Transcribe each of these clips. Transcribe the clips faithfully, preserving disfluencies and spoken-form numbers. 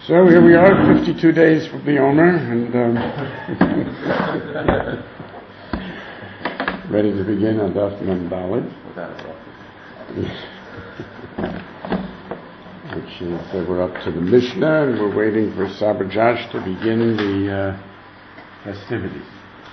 So here we are, fifty-two days from the Omer, and um, ready to begin on Daf Mem Daled, which is uh, we're up to the Mishnah, and we're waiting for Saber Josh to begin the uh, festivities.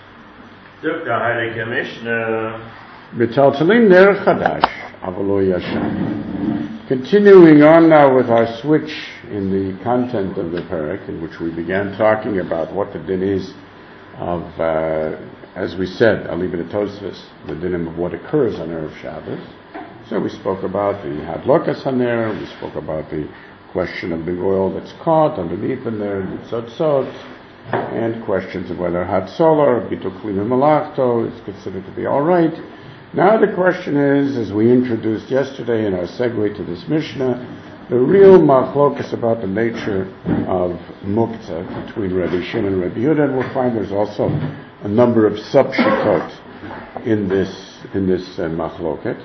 Dukka Heilige Mishnah. B'taltalim ner chadash, avalo yashan. Continuing on now with our switch in the content of the parak, in which we began talking about what the din is of, uh, as we said, Alibin Tosfos, the dinim of what occurs on Erev Shabbos. So we spoke about the hadlokas haner, we spoke about the question of the oil that's caught underneath in there, the tzotzot, and questions of whether hatzolah or bitul klima malachto is considered to be all right. Now the question is, as we introduced yesterday in our segue to this Mishnah, the real machlokas about the nature of muktzah between Rabbi Shimon and Rabbi Yehuda, and we'll find there's also a number of sub-shikot in this in this uh, machloket.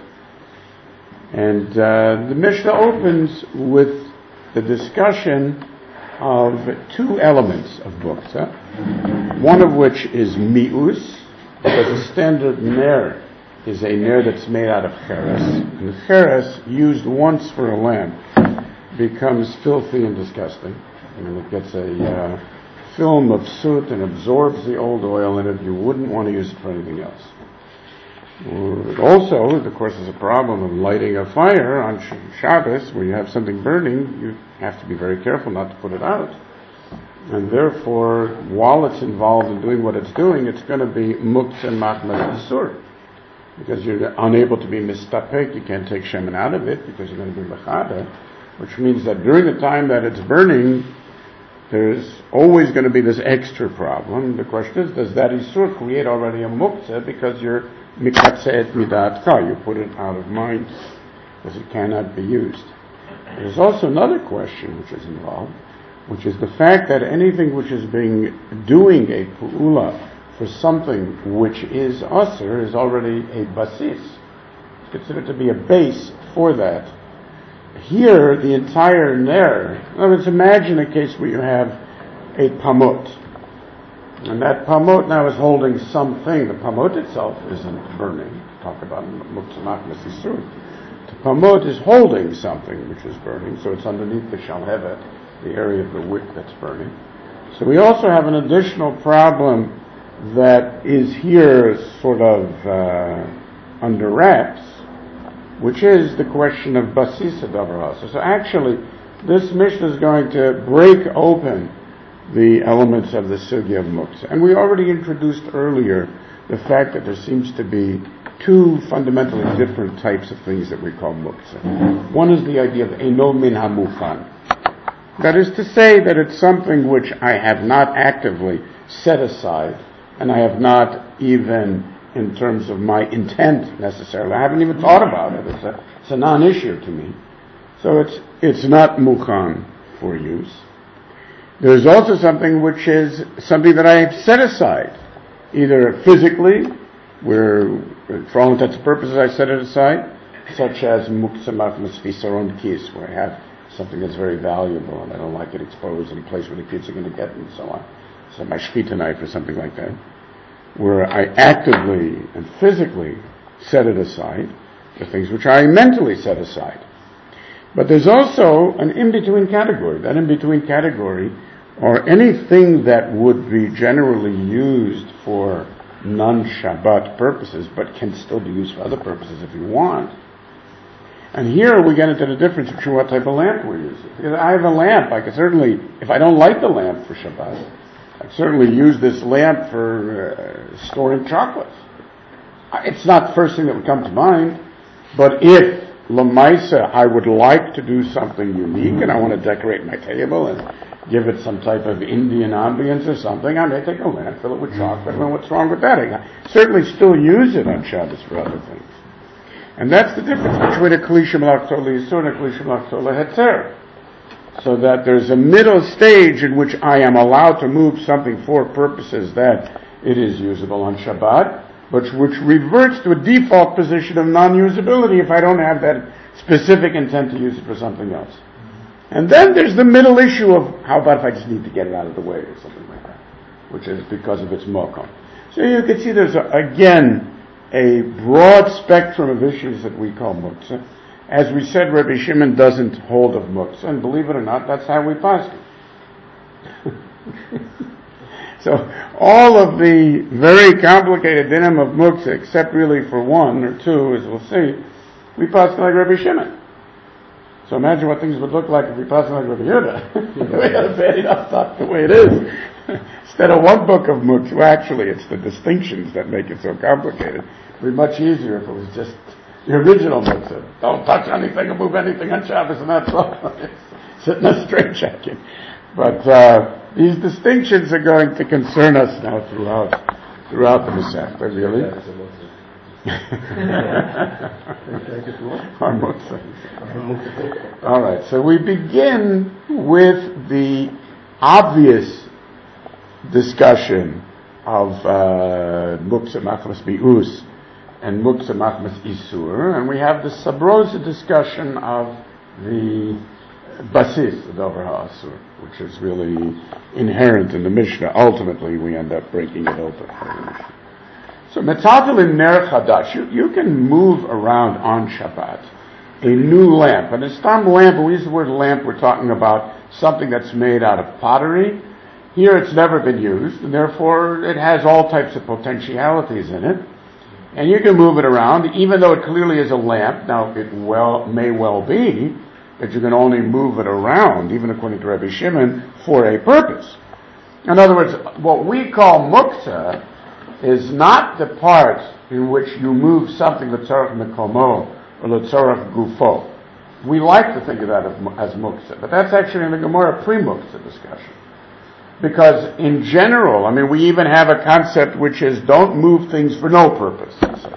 And uh, the Mishnah opens with the discussion of two elements of muktzah, one of which is mi'us, because the standard ner is a ner that's made out of cheres, and the cheres, used once for a lamp, becomes filthy and disgusting, and it gets a uh, film of soot and absorbs the old oil in it. You wouldn't want to use it for anything else. Also, of course, there's a problem of lighting a fire on Shabbos, where you have something burning. You have to be very careful not to put it out, and therefore, while it's involved in doing what it's doing, it's going to be muktzah machmas isur, because you're unable to be mistapek. You can't take shemen out of it because you're going to be mechada, which means that during the time that it's burning, there's always going to be this extra problem. The question is, does that isur create already a muktzah because you're mikatzeet midatka, you put it out of mind because it cannot be used? There's also another question which is involved, which is the fact that anything which is being doing a pu'ula for something which is asr is already a basis. It's considered to be a base for that. Here, the entire ner, in other words, imagine a case where you have a pamot, and that pamot now is holding something. The pamot itself isn't burning. Talk about muktzah machmas isur. The pamot is holding something which is burning, so it's underneath the shalhevet, the area of the wick that's burning. So we also have an additional problem that is here sort of uh, under wraps, which is the question of basisa davar. So actually, this Mishnah is going to break open the elements of the sugya of muktzah. And we already introduced earlier the fact that there seems to be two fundamentally different types of things that we call muktzah. One is the idea of eno min hamufan. That is to say that it's something which I have not actively set aside, and I have not even, in terms of my intent necessarily, I haven't even thought about it. It's a, it's a non-issue to me. So it's it's not mukhan for use. There's also something which is something that I have set aside, either physically, where for all intents and purposes I set it aside, such as muktzah machmas fisaron kis, where I have something that's very valuable and I don't like it exposed in a place where the kids are going to get it and so on. So my shechita knife or something like that, where I actively and physically set it aside, the things which I mentally set aside. But there's also an in-between category. That in-between category, or anything that would be generally used for non-Shabbat purposes, but can still be used for other purposes if you want. And here we get into the difference between what type of lamp we're using. Because I have a lamp, I can certainly, if I don't light the lamp for Shabbat, I certainly use this lamp for uh, storing chocolates. It's not the first thing that would come to mind, but if Lamaisa, I would like to do something unique and I want to decorate my table and give it some type of Indian ambience or something, I may take a lamp, fill it with chocolate, and what's wrong with that? I certainly still use it on Shabbos for other things. And that's the difference between a Kli Shemalachto L'Yisur and a Kli Shemalachto L'Hetzer. So that there's a middle stage in which I am allowed to move something for purposes that it is usable on Shabbat, but which reverts to a default position of non-usability if I don't have that specific intent to use it for something else. And then there's the middle issue of how about if I just need to get it out of the way or something like that, which is because of its mokum. So you can see there's, a, again, a broad spectrum of issues that we call muktzah. As we said, Rabbi Shimon doesn't hold of muktzah, and believe it or not, that's how we pass it. So all of the very complicated dinim of muktzah, except really for one or two, as we'll see, we pass like Rabbi Shimon. So imagine what things would look like if we pass like Rabbi Yehuda. We had a bad enough thought the way it is. Instead of one book of muktzah, well, actually, it's the distinctions that make it so complicated. It would be much easier if it was just the original muktzah. Don't touch anything or move anything on Shabbos, and that's all. Sit in a straitjacket. But uh, these distinctions are going to concern us now throughout throughout the Masechta, really. Our muktzah. All right, so we begin with the obvious discussion of uh, muktzah machmas bi'us and muktzah machmas isur, and we have the sabrosa discussion of the basis, the dover ha'asur, which is really inherent in the Mishnah. Ultimately, we end up breaking it open for the Mishnah. So, metaltal in ner chadash, you, you can move around on Shabbat a new lamp. And a stam lamp, when we use the word lamp, we're talking about something that's made out of pottery. Here it's never been used, and therefore it has all types of potentialities in it. And you can move it around, even though it clearly is a lamp. Now, it well may well be that you can only move it around, even according to Rabbi Shimon, for a purpose. In other words, what we call muktzah is not the part in which you move something l'tzorach mekomo or l'tzorach gufo. We like to think of that as muktzah, but that's actually in the Gemara pre-muktzah discussion. Because in general, I mean, we even have a concept which is don't move things for no purpose.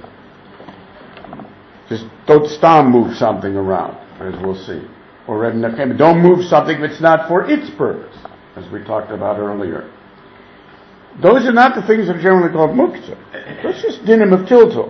Just don't stam move something around, as we'll see. Or don't move something if it's not for its purpose, as we talked about earlier. Those are not the things that are generally called muktzah. That's just dinim of tiltul.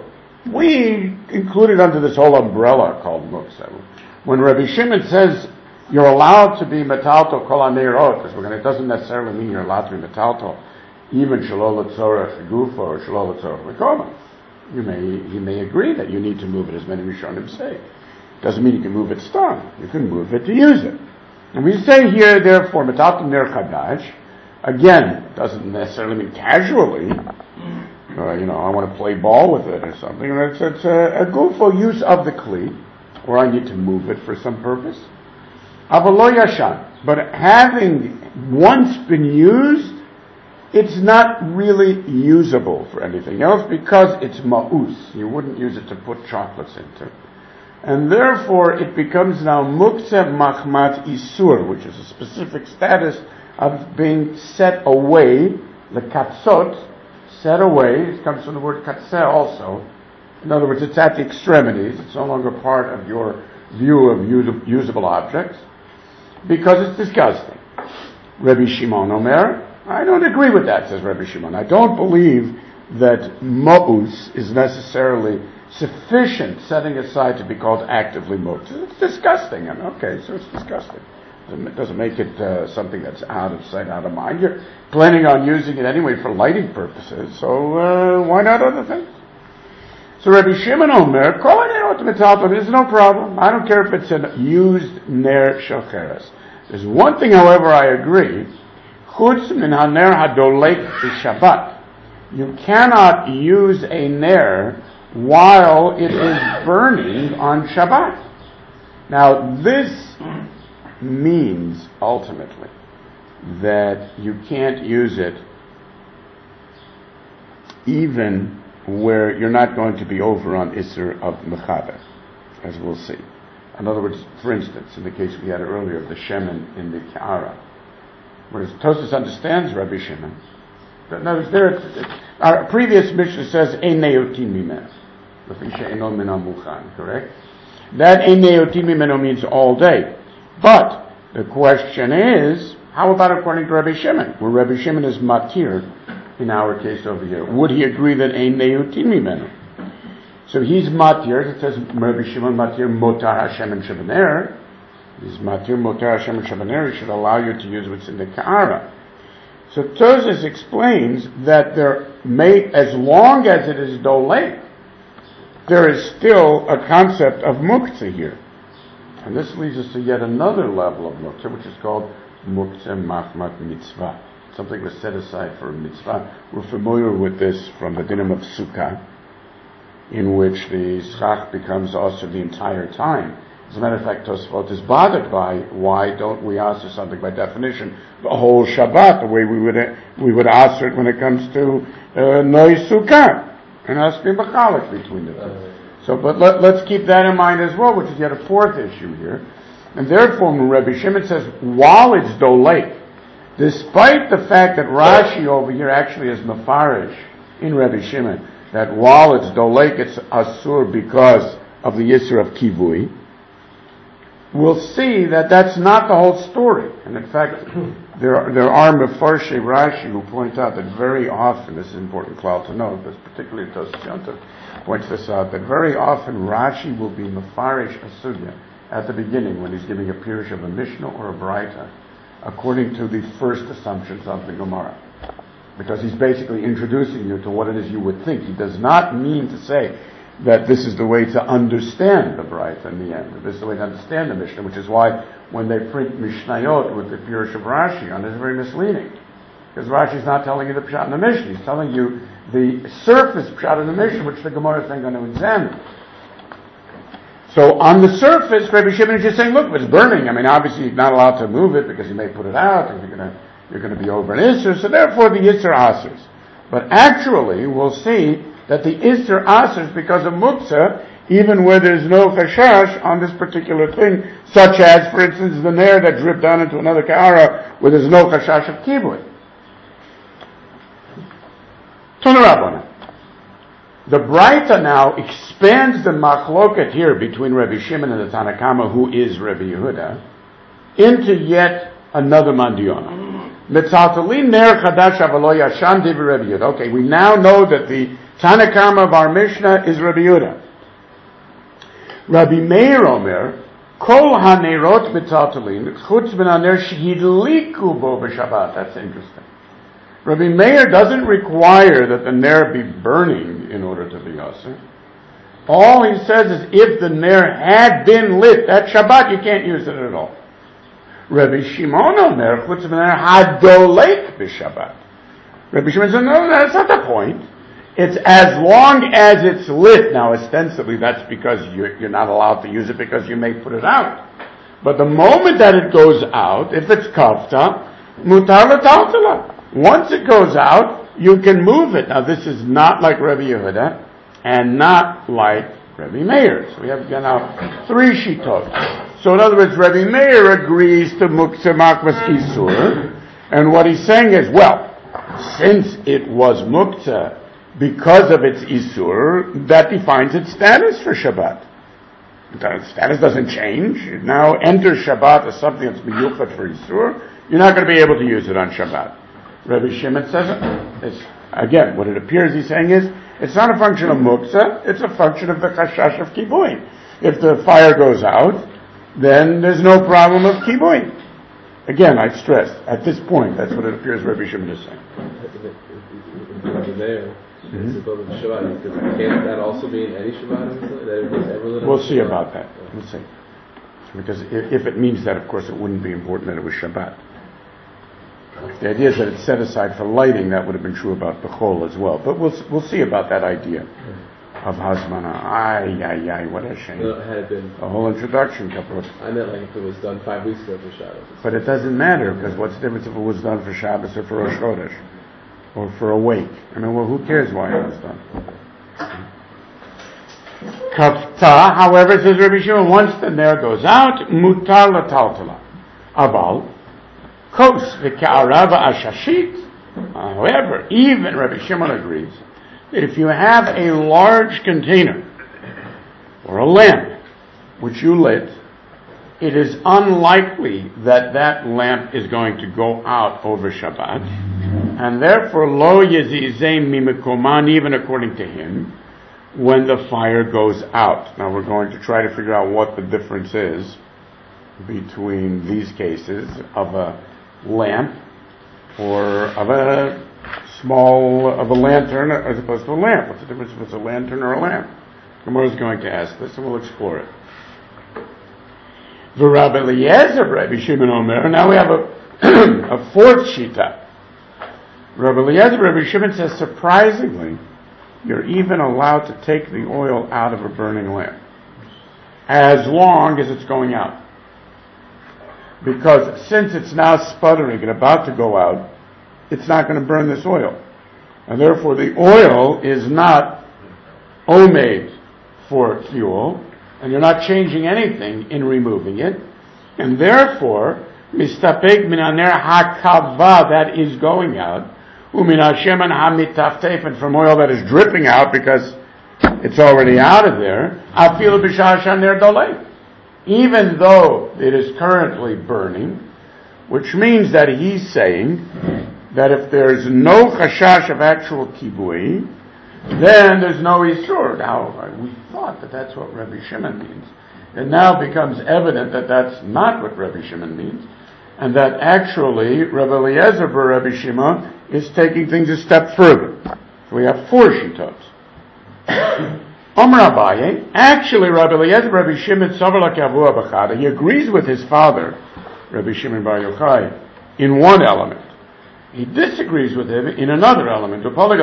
We included under this whole umbrella called muktzah. When Rabbi Shimon says you're allowed to be metalto kol haneirot, because we're going to, it doesn't necessarily mean you're allowed to be metalto even shelo l'tzorach gufo or shelo l'tzorach mekomo. You may he may agree that you need to move it, as many Rishonim say. Doesn't mean you can move it stam. You can move it to use it. And we say here, therefore, metalto ner chadash. Again, doesn't necessarily mean casually. Uh, you know, I want to play ball with it or something. It's, it's a, a gufo use of the kli, or I need to move it for some purpose. Avalo yashan, but having once been used, it's not really usable for anything else because it's ma'us. You wouldn't use it to put chocolates into. And therefore, it becomes now muktzah machmat isur, which is a specific status of being set away, lekatzot, set away. It comes from the word katzeh also. In other words, it's at the extremities. It's no longer part of your view of usable objects because it's disgusting. Rabbi Shimon Omer, I don't agree with that, says Rabbi Shimon. I don't believe that ma'us is necessarily sufficient setting aside to be called actively muktzah. It's disgusting. And okay, so it's disgusting. It doesn't make it uh, something that's out of sight, out of mind. You're planning on using it anyway for lighting purposes, so uh, why not other things? So Rabbi Shimon Omer, calling it out to metalto, there's no problem. I don't care if it's a used ner shocheres. There's one thing, however, I agree. Chutz min haner hadolek b'Shabbat. You cannot use a ner while it is burning on Shabbat. Now, this means ultimately that you can't use it even where you're not going to be over on Isser of Mechaber, as we'll see. In other words, for instance, in the case we had earlier of the Shemen in the Ka'ara, whereas Tosfos understands Rabbi Shimon. Now, there, our previous Mishnah says, Ein neotin mimeno, correct? That Ein neotin mimeno means all day. But the question is, how about according to Rabbi Shimon? Where Rabbi Shimon is matir, in our case over here. Would he agree that Ein neotin mimeno? So he's matir, it says Rabbi Shimon matir motar Hashem and Shebener. These matir moter Hashem shabaneri should allow you to use what's in the ka'ara. So Tosfos explains that there may, as long as it is dolek, there is still a concept of muktzah here. And this leads us to yet another level of muktzah, which is called muktzah machmat mitzvah. Something was set aside for a mitzvah. We're familiar with this from the dinim of Sukkah, in which the schach becomes also the entire time. As a matter of fact, Tosfot is bothered by why don't we answer something by definition the whole Shabbat the way we would we would answer it when it comes to uh, Noi Sukkah. And has to be machalik between the two. So, but let, let's keep that in mind as well, which is yet a fourth issue here. And therefore, when Rabbi Shimon says, while it's dolek, despite the fact that Rashi over here actually is mafarish in Rabbi Shimon, that while it's dolek, it's asur because of the yisur of kivui, we'll see that that's not the whole story. And in fact, there are, there are mefarshei Rashi who point out that very often, this is important klal to know, because particularly Tosfos Yontif points this out, that very often Rashi will be mefarish a sugya at the beginning when he's giving a pirush of a Mishnah or a Braita, according to the first assumptions of the Gemara. Because he's basically introducing you to what it is you would think. He does not mean to say that this is the way to understand the Braita in the end, that this is the way to understand the Mishnah, which is why when they print Mishnayot with the pirush of Rashi on it, it's very misleading. Because Rashi's not telling you the pshat in the Mishnah, he's telling you the surface pshat in the Mishnah, which the Gemara is then going to examine. So on the surface, Rabbi Shimon is just saying, look, it's burning. I mean, obviously you're not allowed to move it because you may put it out, and you're going to you're going to be over an Isser, so therefore the Isser asers. But actually, we'll see that the Isser asers because of Muktzah, even where there's no chashash on this particular thing, such as, for instance, the nair that dripped down into another ka'ara where there's no chashash of kibui. Tanarabana. The Braita now expands the machloket here between Rabbi Shimon and the Tanna Kama, who is Rabbi Yehuda, into yet another mandiona. Metzaltalin ner chadash avalo yashan divi Rabbi Yehuda. Okay, we now know that the Tanna Kama of our Mishnah is Rabbi Yehuda. Rabbi Meir Omer, kol hanerot metzaltalin chutz ben haner shehidliku bo b'Shabbat. That's interesting. Rabbi Meir doesn't require that the ner be burning in order to be aser. All he says is if the ner had been lit that Shabbat, you can't use it at all. Rabbi Shimon Omer chutz ben haner hadolek b'Shabbat. Rabbi Shimon says, no, that's not the point. It's as long as it's lit. Now, ostensibly, that's because you're, you're not allowed to use it because you may put it out. But the moment that it goes out, if it's kafta, mutar l'taltala. Once it goes out, you can move it. Now, this is not like Rabbi Yehuda and not like Rabbi Meir. So we have now three shitot. So in other words, Rabbi Meir agrees to muktzah makvas isur, and what he's saying is, well, since it was muktzah because of its isur, that defines its status for Shabbat. The status doesn't change. It now enters Shabbat as something that's miyuchat for isur. You're not going to be able to use it on Shabbat. Rabbi Shimon says, it's, again, what it appears he's saying is, it's not a function of muktzah, it's a function of the chashash of kibui. If the fire goes out, then there's no problem of kibui. Again, I stress, at this point, that's what it appears Rabbi Shimon is saying. Mm-hmm. Can't that also be in any Shabbat? We'll see about that. We'll see. Because if, if it means that, of course, it wouldn't be important that it was Shabbat. If the idea is that it's set aside for lighting, that would have been true about Bechol as well. But we'll we'll see about that idea of Hasmana. Ay, ay, ay, what a shame. No, had it been the whole introduction, Kaprot. I meant like if it was done five weeks ago for Shabbos. But it doesn't matter, because what's the difference if it was done for Shabbos or for Rosh Chodesh? Or for a wake? I mean, well, who cares why it was done? Kafta, however, says Rabbi Shimon, once the ner goes out, mutar l'taltala. Aval, kos v'ka'ara v'ashashit. However, even Rabbi Shimon agrees that if you have a large container or a lamp which you lit, it is unlikely that that lamp is going to go out over Shabbat, and therefore lo yezizeh mimikoman, even according to him, when the fire goes out. Now we're going to try to figure out what the difference is between these cases of a lamp or of a small, of a lantern as opposed to a lamp. What's the difference if it's a lantern or a lamp? Gemara is going to ask this, and we'll explore it. V'Rabbi Eliezer, Rabbi Shimon Omer. Now we have a, a fourth shita. Rabbi Eliezer, Rabbi Shimon says, surprisingly, you're even allowed to take the oil out of a burning lamp, as long as it's going out. Because since it's now sputtering and about to go out, it's not going to burn this oil. And therefore the oil is not omed for fuel, and you're not changing anything in removing it. And therefore, mistapek min haner hakava, that is going out, umin hashemen hamitafteif, and from oil that is dripping out because it's already out of there, afilu b'shah shaner dolei, even though it is currently burning, which means that he's saying that if there's no chashash of actual kibui, then there's no isur. Now, we thought that that's what Rabbi Shimon means. It now becomes evident that that's not what Rabbi Shimon means, and that actually Rabbi Eliezer bar Rabbi Shimon is taking things a step further. So we have four shitot. Omer Abaye, actually Rabbi Eliezer bar Rabbi Shimon savar l'kavua b'chada. He agrees with his father, Rabbi Shimon bar Yochai, in one element. He disagrees with him in another element. So first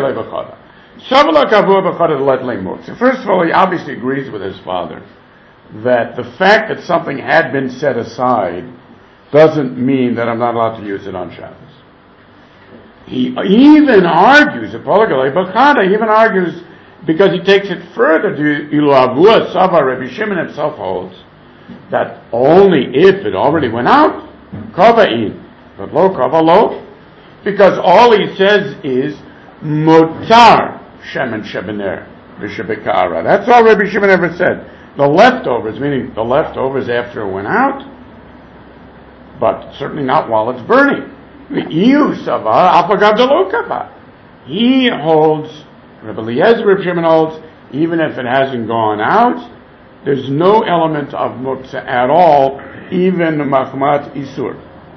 of all, he obviously agrees with his father that the fact that something had been set aside doesn't mean that I'm not allowed to use it on Shabbos. He even argues, he even argues, because he takes it further to Ilavua Sava, Rabbi Shimon himself holds that only if it already went out, Kava'in, but lo Kavalo, because all he says is Motar Shemen Shebener V'Shebekara. That's all Rabbi Shimon ever said. The leftovers, meaning the leftovers after it went out, but certainly not while it's burning. He holds, Rabbi Eliezer, Rabbi Shimon holds, even if it hasn't gone out, there's no element of muktzah at all, even machmat isur.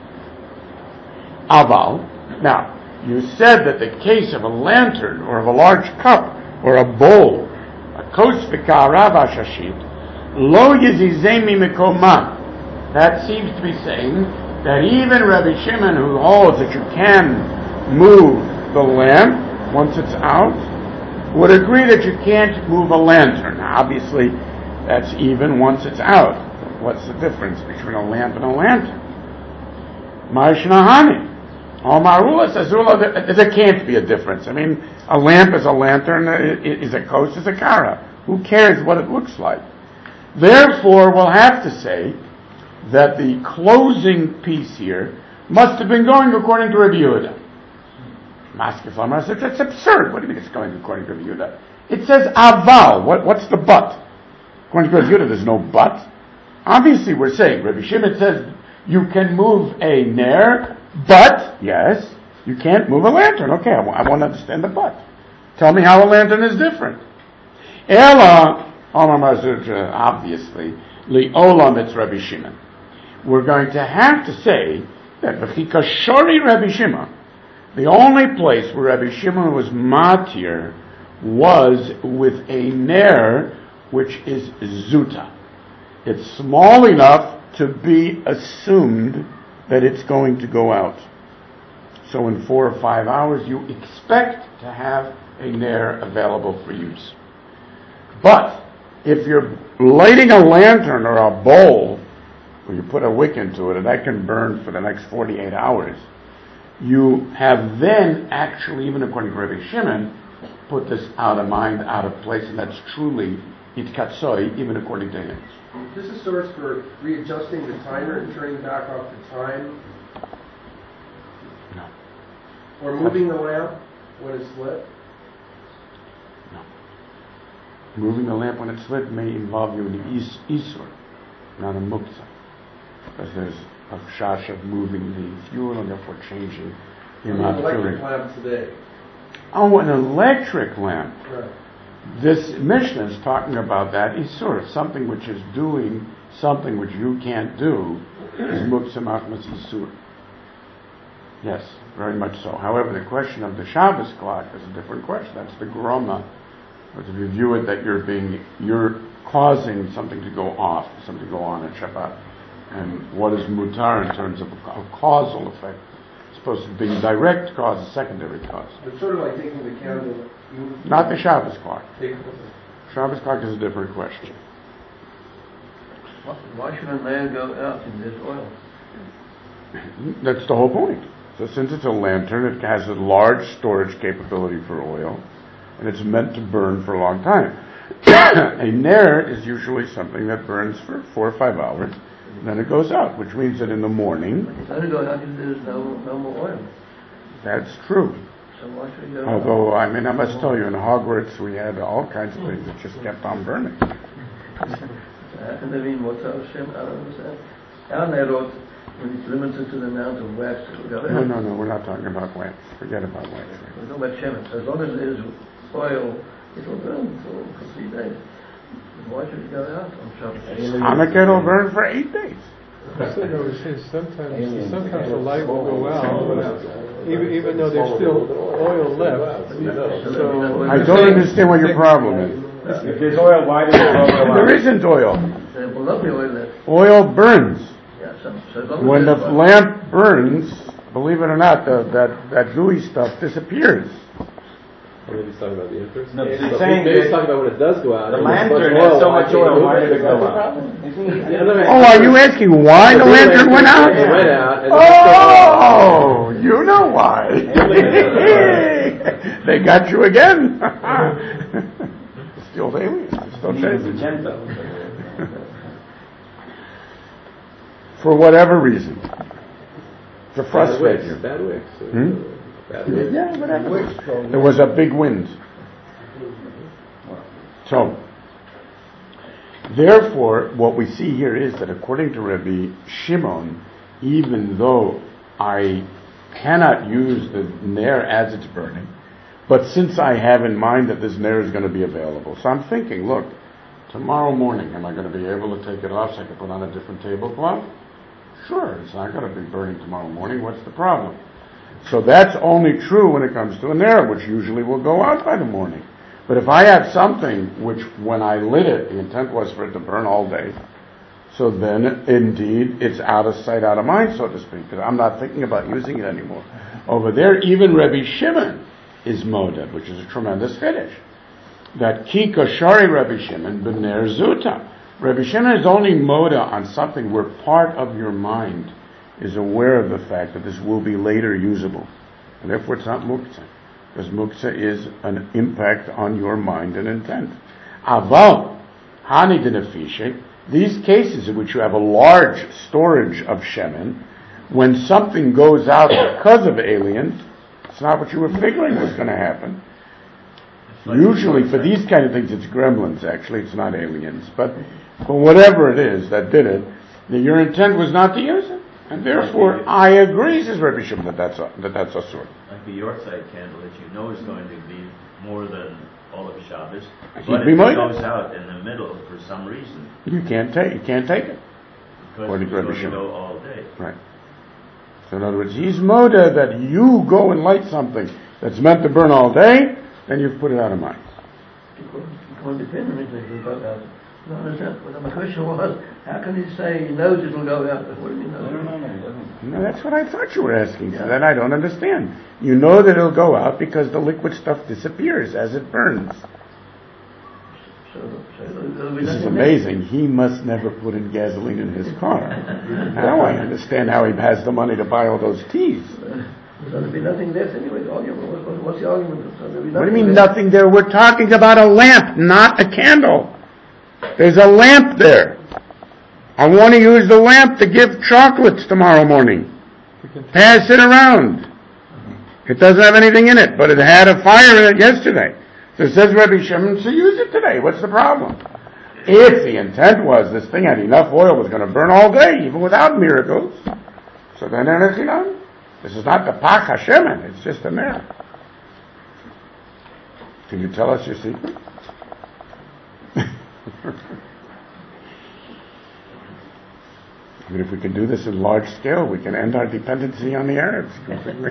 Aval. Now, you said that the case of a lantern or of a large cup or a bowl, a kos v'ka'ara v'ashashit, lo yizizemi mikoman. That seems to be saying that even Rabbi Shimon, who holds that you can move the lamp once it's out, would agree that you can't move a lantern. Now, obviously, that's even once it's out. What's the difference between a lamp and a lantern? Ma'ishnahani. Omarula says, there can't be a difference. I mean, a lamp is a lantern, is a kos, is a kara. Who cares what it looks like? Therefore, we'll have to say that the closing piece here must have been going according to Rabbi Yehuda. Maskef Amar says, that's absurd. What do you mean it's going according to Rabbi Yehuda? It says aval. What, what's the but? According to Rabbi Yehuda, there's no but. Obviously, we're saying, Rabbi Shimon says, you can move a ner, but, yes, you can't move a lantern. Okay, I, w- I want to understand the but. Tell me how a lantern is different. Ela, obviously, li'olam, it's Rabbi Shimon. We're going to have to say that v'chikashori Rabbi Shimon, the only place where Rabbi Shimon was matir was with a ner, which is zuta. It's small enough to be assumed that it's going to go out. So in four or five hours, you expect to have a ner available for use. But if you're lighting a lantern or a bowl, where you put a wick into it, and that can burn for the next forty-eight hours, you have then actually, even according to Rabbi Shimon, put this out of mind, out of place, and that's truly itkatsoi, even according to him. Is this a source for readjusting the timer and turning back off the time? No. Or moving the lamp when it's lit? No. Moving the lamp when it's lit may involve you in the is- isur, not a muktzah. Because there's a shash of moving the fuel and therefore changing the amount of fuel. An electric lamp today. Oh, an electric lamp. Right. This Mishnah is talking about that isur, something which is doing something which you can't do is muktzah machmas isur. Yes, very much so. However, the question of the Shabbos clock is a different question. That's the groma. But if you view it that you're being, you're causing something to go off, something to go on at Shabbat. And what is mutar in terms of a, a causal effect? It's supposed to be direct cause, a secondary cause. It's sort of like taking the candle. You, Not the Shabbos clock. take, Shabbos clock is a different question. Why should a lamp go out in this oil? That's the whole point. So since it's a lantern, it has a large storage capability for oil, and it's meant to burn for a long time. A ner is usually something that burns for four or five hours, and then it goes out, which means that in the morning... It's only going out if there's no, no more oil. That's true. So why should it go Although, out? I mean, I must tell you, in Hogwarts we had all kinds of things that just kept on burning. How can there be Motar Hashem? I don't understand. Our Nerot, when it's limited to the amount of wax, it will go out. No, no, no, we're not talking about wax. Forget about wax. We're talking about Shemin. So as long as there's oil, it will burn for, for three days. Why should it go out on Shabbos? Hanukkah will burn for eight days. So no, it says sometimes, sometimes the light will go out, even, even though there's still oil left. So I don't understand what your problem is. If there's oil, why does it go out? There isn't oil. There will not be oil left. Oil burns. Yeah, so, so as long as When the there's oil- lamp burns, believe it or not, the, that, that gooey stuff disappears. I mean, he's talking about the inverse. No, he's So saying maybe he's that talking about when it does go out. the and there's lantern much has oil, so why much can't you oil, move why did it Is that go the out? problem? Yeah, no, no, Oh, are you asking why the lantern went out? It went out. And then Oh, you know why. They got you again. It's the old aliens. It's still changing. For whatever reason. To Bad frustrate wicks. you. Bad wicks. Hmm? Bad wicks. Yeah, whatever. There was a big wind. So, therefore, what we see here is that according to Rabbi Shimon, even though I cannot use the ner as it's burning, but since I have in mind that this ner is going to be available, so I'm thinking, look, tomorrow morning, am I going to be able to take it off so I can put on a different tablecloth? Sure, it's not going to be burning tomorrow morning. What's the problem? So that's only true when it comes to a ner, which usually will go out by the morning. But if I have something which, when I lit it, the intent was for it to burn all day, so then, indeed, it's out of sight, out of mind, so to speak, because I'm not thinking about using it anymore. Over there, even Rabbi Shimon is modeh, which is a tremendous finish. That ki koshari Rabbi Shimon b'ner zuta. Rabbi Shimon is only modeh on something where part of your mind is aware of the fact that this will be later usable. And therefore it's not muktzah. Because muktzah is an impact on your mind and intent. Aval, hani denefishe, these cases in which you have a large storage of shemen, when something goes out because of aliens, it's not what you were figuring was going to happen. Usually for these kind of things it's gremlins, actually, it's not aliens. But for whatever it is that did it, your intent was not to use it. And therefore, I agree, says Rabbi Shimon, that that's a, that that's a sort. Like the Yorkshire candle that you know is going to be more than all of Shabbos, He'd but be if it moed. goes out in the middle for some reason, You can't take you can't take it. because According it's to Rabbi going to Shimon. go all day. Right. So in other words, he's modeh that you go and light something that's meant to burn all day, then you've put it out of mind. It won't depend on it if it will go out. No, understand. But my question was, how can he say he knows it will go out? What do you mean? No, no, no, no. No, that's what I thought you were asking. So that I don't understand. You know that it'll go out because the liquid stuff disappears as it burns. So, so there'll be This is nothing amazing. He must never put in gasoline in his car. Now I understand how he has the money to buy all those teas. left. So there'll be nothing left anyway. The argument. What, what, what's the argument? So there'll be What do you nothing mean left. nothing there? We're talking about a lamp, not a candle. There's a lamp there. I want to use the lamp to give chocolates tomorrow morning. Pass it around. It doesn't have anything in it, but it had a fire in it yesterday. So it says Rabbi Shimon, so use it today. What's the problem? If the intent was this thing had enough oil, was going to burn all day, even without miracles, so then Enochinam. This is not the Pach HaShemen, it's just a ner. Can you tell us your secret? I mean, if we can do this in large scale, we can end our dependency on the Arabs completely.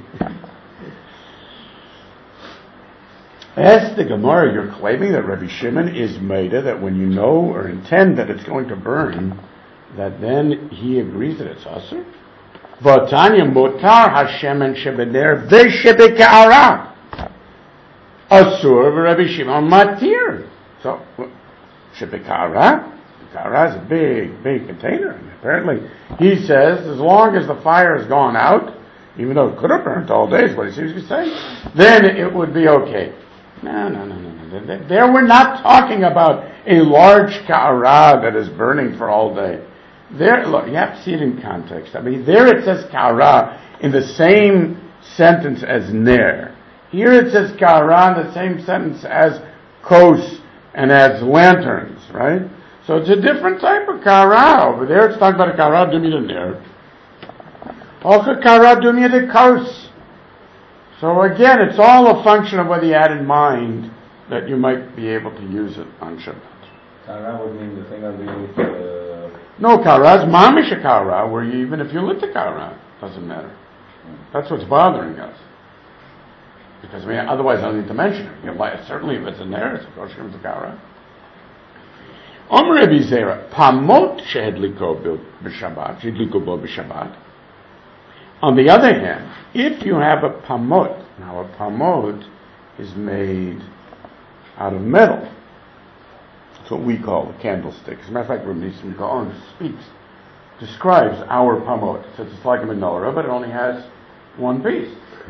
As the Gemara, you're claiming that Rabbi Shimon is Maida, that when you know or intend that it's going to burn, that then he agrees that it's Asur? V'tanya mutar hashemen shebener v'shebeka'ara. Asur v'Rabbi Shimon matir. So, shebeka'ara, ka'ara is a big, big container. And apparently, he says, as long as the fire has gone out, even though it could have burnt all day, is what he seems to say, then it would be okay. No, no, no, no, no. There we're not talking about a large ka'ara that is burning for all day. There, look, you have to see it in context. I mean, there it says ka'ara in the same sentence as ner. Here it says ka'ara in the same sentence as kos and as lanterns, right? So it's a different type of ka'ara. Over there it's talking about a ka'ara dumya de ner. Also ka'ara dumya de kos. So again, it's all a function of whether you had in mind that you might be able to use it on Shabbat. Kara would mean the thing underneath the... No, kara is mamish a kara, where you, even if you lit the kara, doesn't matter. That's what's bothering us. Because I mean, otherwise I don't need to mention it. You know, certainly if it's in there, it's a kosher of the kara. Omer Rabbi Zera, pamot shehedliko b'Shabbat, shehedliko bo b'Shabbat. On the other hand, if you have a pamot, now a pamot is made out of metal. That's what we call a candlestick. As a matter of fact, Rabbi Nissim Gaon speaks, describes our pamot. It says it's like a menorah, but it only has one piece.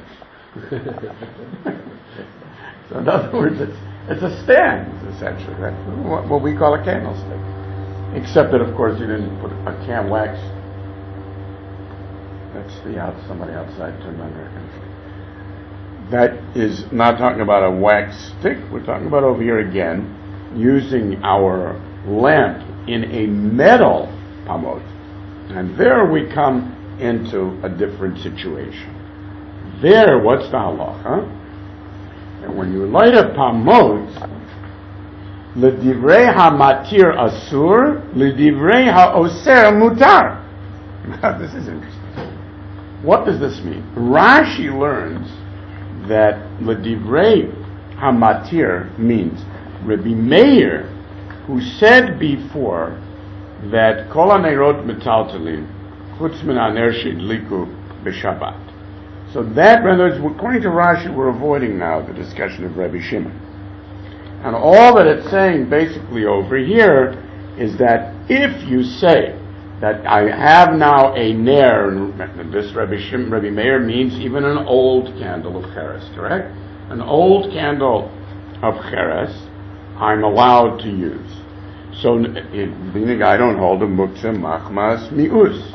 So in other words, it's, it's a stand, essentially. Right? What, what we call a candlestick. Except that, of course, you didn't put a can wax. That's the out, somebody outside turned on their air conditioning. That is not talking about a wax stick. We're talking about over here again, using our lamp in a metal pamot. And there we come into a different situation. There, what's the halacha? And when you light a pamot, l'divrei hamatir asur, l'divrei haoser mutar. Now, this is interesting. What does this mean? Rashi learns that l'divrei hamatir means Rabbi Meir, who said before that kol hanerot metaltalin chutz min haner shehidliku b'Shabbat. So that, in other words, according to Rashi, we're avoiding now the discussion of Rabbi Shimon. And all that it's saying basically over here is that if you say that I have now a ner, and this Rabbi Shimon, Rabbi Meir means even an old candle of cheres, correct? An old candle of cheres, I'm allowed to use. So, meaning I don't hold a muktzah machmas mi'us.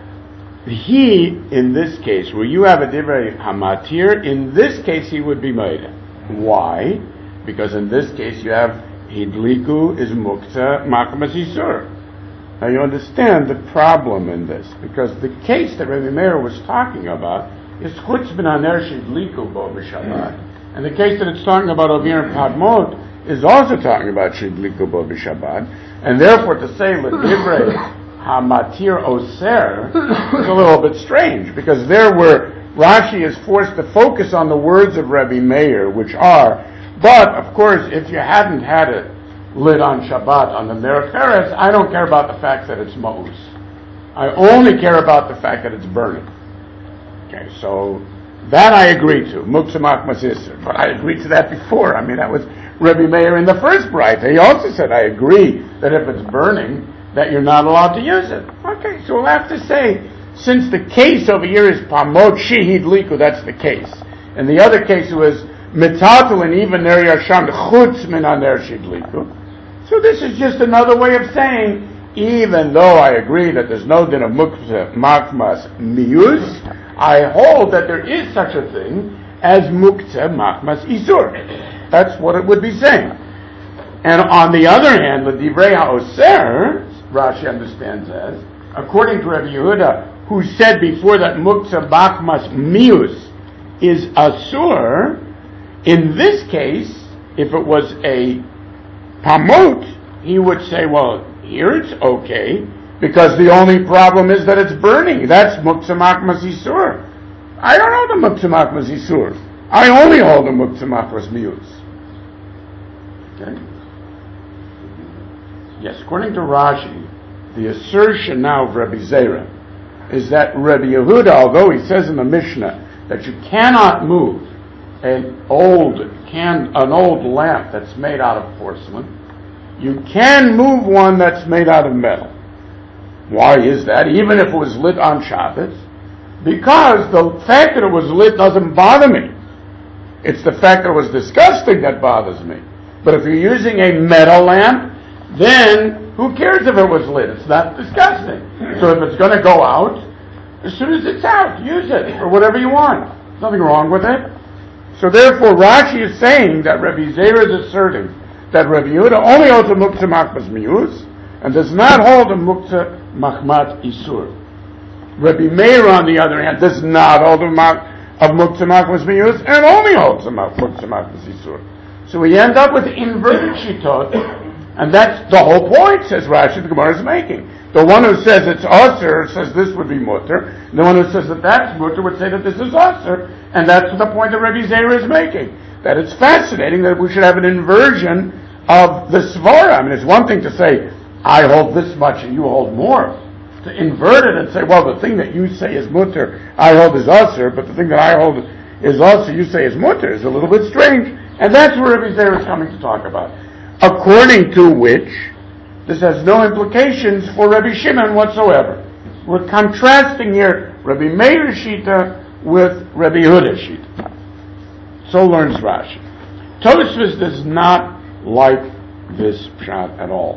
He, in this case, where you have a divrei hamatir, in this case he would be made. Why? Because in this case you have hidliku is muktzah machmas isur. Now you understand the problem in this, because the case that Rabbi Meir was talking about is chutz min haner shehidliku bo b'Shabbat, and the case that it's talking about over here in Padmot is also talking about shehidliku bo b'Shabbat, and therefore to say l'divrei hamatir oser is a little bit strange, because there where Rashi is forced to focus on the words of Rabbi Meir, which are, but of course if you hadn't had it lit on Shabbat on the Ner Cheres, I don't care about the fact that it's ma'us. I only care about the fact that it's burning. Okay, so that I agree to, muktzah machmas isur. But I agreed to that before. I mean, that was Rabbi Meir in the first brayta. He also said, I agree that if it's burning, that you're not allowed to use it. Okay, so we'll have to say, since the case over here is pamot shehidliku, that's the case. And the other case was mitatul and even ner yasham chutz min haner shehidliku. So this is just another way of saying, even though I agree that there's no din of muktzah machmas mius, I hold that there is such a thing as muktzah machmas isur. That's what it would be saying. And on the other hand, the divrei haoser, Rashi understands as, according to Rabbi Yehuda, who said before that muktzah machmas mius is asur, in this case, if it was a pamot, he would say, well, here it's okay, Because the only problem is that it's burning. That's Muktzah Machmas Yisur. I don't know the Muktzah Machmas Yisur. I only hold the Muktzah Machmas Mius. Okay? Yes, according to Rashi, the assertion now of Rabbi Zera is that Rabbi Yehuda, although he says in the Mishnah that you cannot move an old can an old lamp that's made out of porcelain, you can move one that's made out of metal. Why is that? Even if it was lit on Shabbos, because the fact that it was lit doesn't bother me. It's the fact that it was disgusting that bothers me. But if you're using a metal lamp, then who cares if it was lit? It's not disgusting. So if it's going to go out, as soon as it's out, use it for whatever you want. There's nothing wrong with it. So therefore, Rashi is saying that Rabbi Zera is asserting that Rabbi Yehuda only holds a Muktzah Machmas Mius and does not hold a Muktzah Machmat Isur. Rabbi Meir, on the other hand, does not hold a of Muktzah Machmas Mius and only holds a Muktzah Machmas Isur. So we end up with inverted Shitot, and that's the whole point, says Rashi, the Gemara is making. The one who says it's Aser says this would be Mutter. The one who says that that's Mutter would say that this is Aser, and that's the point that Rabbi Zera is making. That it's fascinating that we should have an inversion of the Svara. I mean, it's one thing to say, I hold this much and you hold more. To invert it and say, well, the thing that you say is Mutter, I hold is Aser, but the thing that I hold is Aser, you say is Mutter, is a little bit strange. And that's where Rabbi Zera is coming to talk about. According to which, this has no implications for Rabbi Shimon whatsoever. We're contrasting here Rabbi Meir Shita with Rabbi Yehuda Shita. So learns Rashi. Tosfos does not like this pshat at all.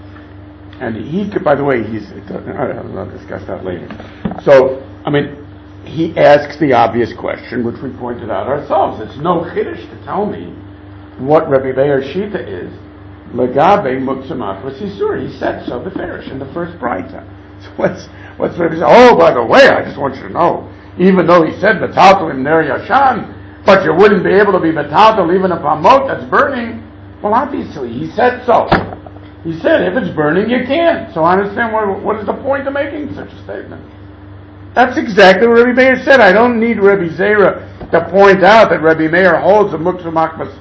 And he could, by the way, he's, I'll discuss that later. So, I mean, he asks the obvious question, which we pointed out ourselves. It's no chiddush to tell me what Rabbi Meir Shita is. Legabe Muktzah Machmas Yisur. He said so, the Farish, in the first Braita. So what's, what's Rabbi say? Oh, by the way, I just want you to know, even though he said Metaltal in Ner Yashan, but you wouldn't be able to be Metaltal even upon Mot that's burning. Well, obviously, he said so. He said, if it's burning, you can't. So I understand what, what is the point of making such a statement. That's exactly what Rabbi Meir said. I don't need Rabbi Zera to point out that Rabbi Meir holds a Muktzah Machmas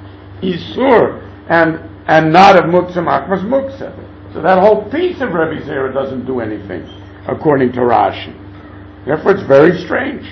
Isur and and not of Muktzah Machmas Muktzah. So that whole piece of Rabbi Zera doesn't do anything, according to Rashi. Therefore, it's very strange.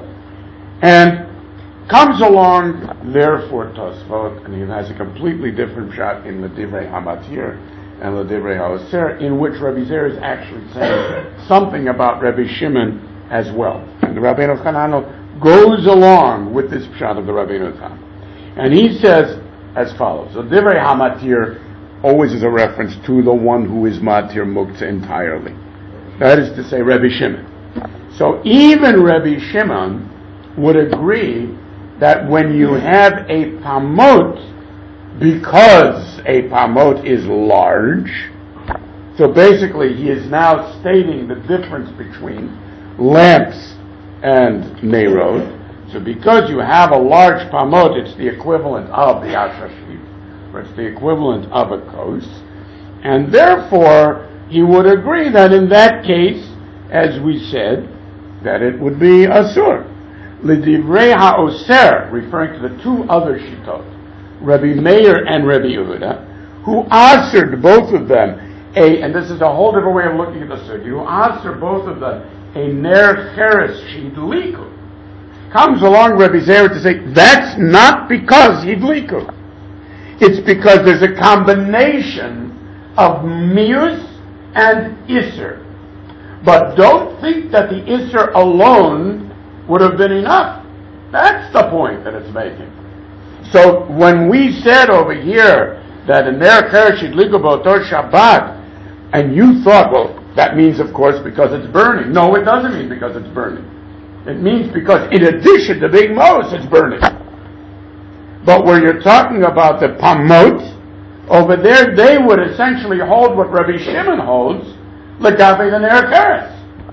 And comes along, therefore, Tosfot, and he has a completely different shot in L'divrei Hamatir and L'divrei Haoser, in which Rabbi Zera is actually saying something about Rabbi Shimon as well. And the Rabbeinu Chananel goes along with this shot of the Rabbeinu Chananel. And he says as follows. So Divrei Hamatir always is a reference to the one who is Matir Muktzah entirely. That is to say, Rabbi Shimon. So even Rabbi Shimon would agree that when you have a pamot, because a pamot is large, so basically he is now stating the difference between lamps and nerot. So because you have a large pamot, it's the equivalent of the ashashit, or it's the equivalent of a kos, and therefore he would agree that in that case, as we said, that it would be asur. L'divrei ha'oser, referring to the two other shitot, Rabbi Meir and Rabbi Yehuda, who answered both of them a, and this is a whole different way of looking at the sugi, who answered both of them a ner cheres shidliku, comes along Rabbi Zera to say that's not because hidliku. It's because there's a combination of mius and iser. But don't think that the iser alone would have been enough. That's the point that it's making. So when we said over here that a ner cheres shidliku b'otor Shabbat, and you thought, well, that means of course because it's burning. No, it doesn't mean because it's burning. It means because in addition to being mos, it's burning. But where you're talking about the pamot, over there they would essentially hold what Rabbi Shimon holds, legabe the ner cheres.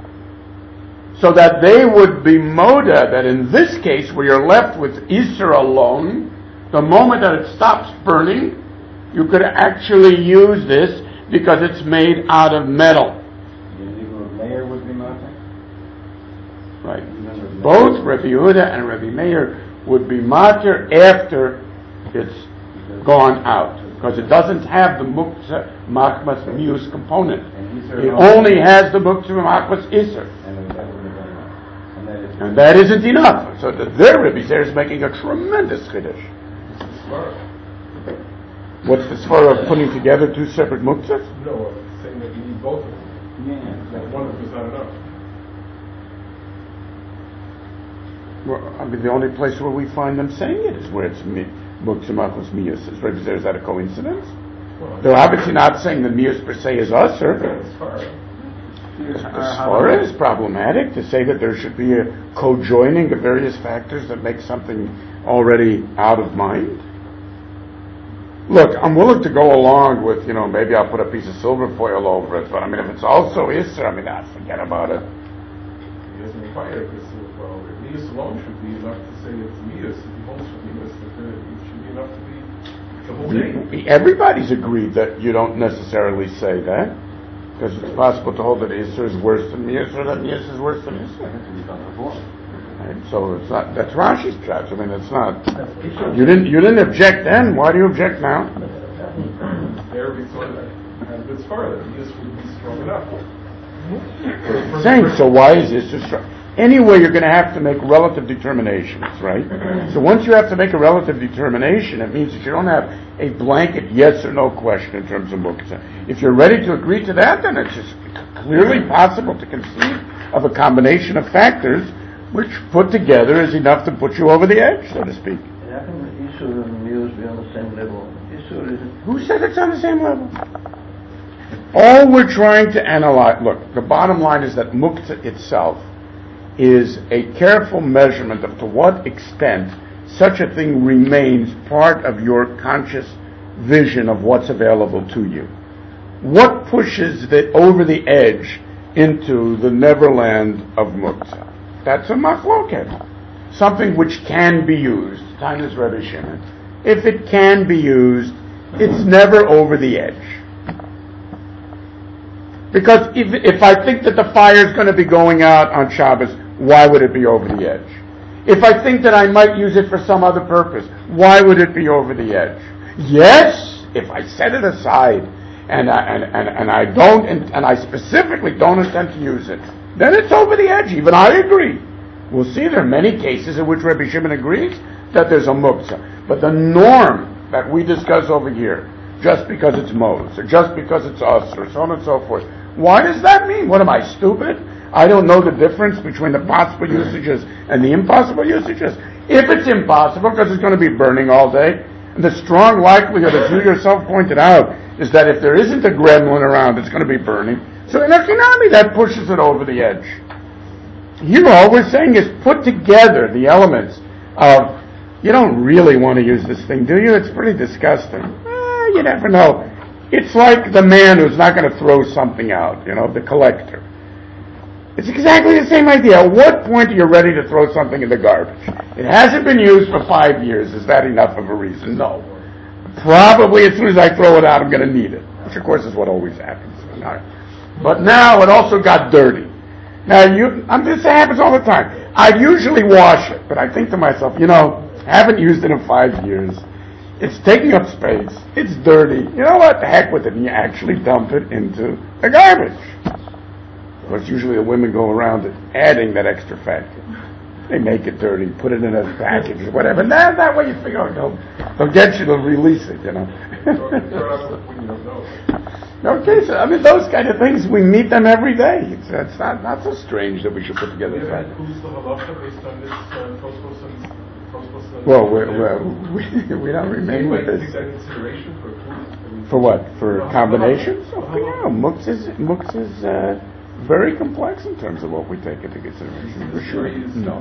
So that they would be moda, that in this case where you're left with Isser alone, the moment that it stops burning, you could actually use this because it's made out of metal. Right. Both Rabbi Yehuda and Rabbi Meir would be matir after it's gone out, because it doesn't have the muktzah machmas mius component. It only has the muktzah machmas iser, and that isn't enough. So the, their Rabbi Zeir is making a tremendous chiddush. What's the svara of putting together two separate muktzahs? No, I'm saying that you need both of them. That one of them is not enough. Well, I mean, the only place where we find them saying it is where it's muktzah machmas mius. Is Rabbi Zeir, is that a coincidence? Well, They're obviously not saying the mius per se is usher. as far as The svara is problematic to say that there should be a co-joining of various factors that make something already out of mind. Look, I'm willing to go along with, you know, maybe I'll put a piece of silver foil over it, but I mean, if it's also Isser, I mean, ah, forget about it. he doesn't require this. Well, Mius alone should be enough to say it's Mius. If he holds for Mius, that it should be enough to be the whole day. Everybody's agreed that you don't necessarily say that, because it's possible to hold that Isser is worse than Mius, or that Mius is worse than Isser. Right? So it's not, that's Rashi's judge. I mean, it's not, you didn't, you didn't object then, why do you object now? There we sort of have a good spar that Mius would be strong enough. Saying, so why is this so strong? Anyway, you're going to have to make relative determinations, right? So once you have to make a relative determination, it means that you don't have a blanket yes or no question in terms of muktzah. If you're ready to agree to that, then it's just clearly possible to conceive of a combination of factors which put together is enough to put you over the edge, so to speak. How can the Isur and Mius be on the same level? Isur is Who said it's on the same level? All we're trying to analyze, look, the bottom line is that muktzah itself is a careful measurement of to what extent such a thing remains part of your conscious vision of what's available to you. What pushes it over the edge into the neverland of muktzah? That's a machloket. Something which can be used. Time is Rebbe Shimon. If it can be used, it's never over the edge. Because if, if I think that the fire is going to be going out on Shabbos, why would it be over the edge? If I think that I might use it for some other purpose, why would it be over the edge? Yes, if I set it aside and I, and, and, and I don't, and, and I specifically don't intend to use it, then it's over the edge. Even I agree. We'll see there are many cases in which Rabbi Shimon agrees that there's a muktzah. But the norm that we discuss over here, just because it's Moses, or just because it's us, or so on and so forth, why does that mean? What am I, stupid? I don't know the difference between the possible usages and the impossible usages. If it's impossible, because it's going to be burning all day, and the strong likelihood, as you yourself pointed out, is that if there isn't a gremlin around, it's going to be burning. So in Akinami, that pushes it over the edge. Here, all we're saying is put together the elements of, you don't really want to use this thing, do you? It's pretty disgusting. Eh, you never know. It's like the man who's not going to throw something out, you know, the collector. It's exactly the same idea. At what point are you ready to throw something in the garbage? It hasn't been used for five years. Is that enough of a reason? No. Probably as soon as I throw it out, I'm going to need it. Which, of course, is what always happens. But now it also got dirty. Now, you, I'm just, it happens all the time. I usually wash it, but I think to myself, you know, I haven't used it in five years. It's taking up space. It's dirty. You know what? The heck with it. And you actually dump it into the garbage. Of course, usually the women go around adding that extra factor. They make it dirty, put it in a package or whatever. And that, that way you figure, oh, they'll, they'll get you to release it, you know. Okay, so, I mean, those kind of things, we meet them every day. It's, it's not, not so strange that we should put together a package. Who's the halacha based on this uh, Tosfos and Tosfos and Well, we're, we're, we we don't remain with Take this. that into consideration for food? For what? For combinations? Oh, yeah, muktzah is, muktzah is uh, very complex in terms of what we take into consideration. For sure. No.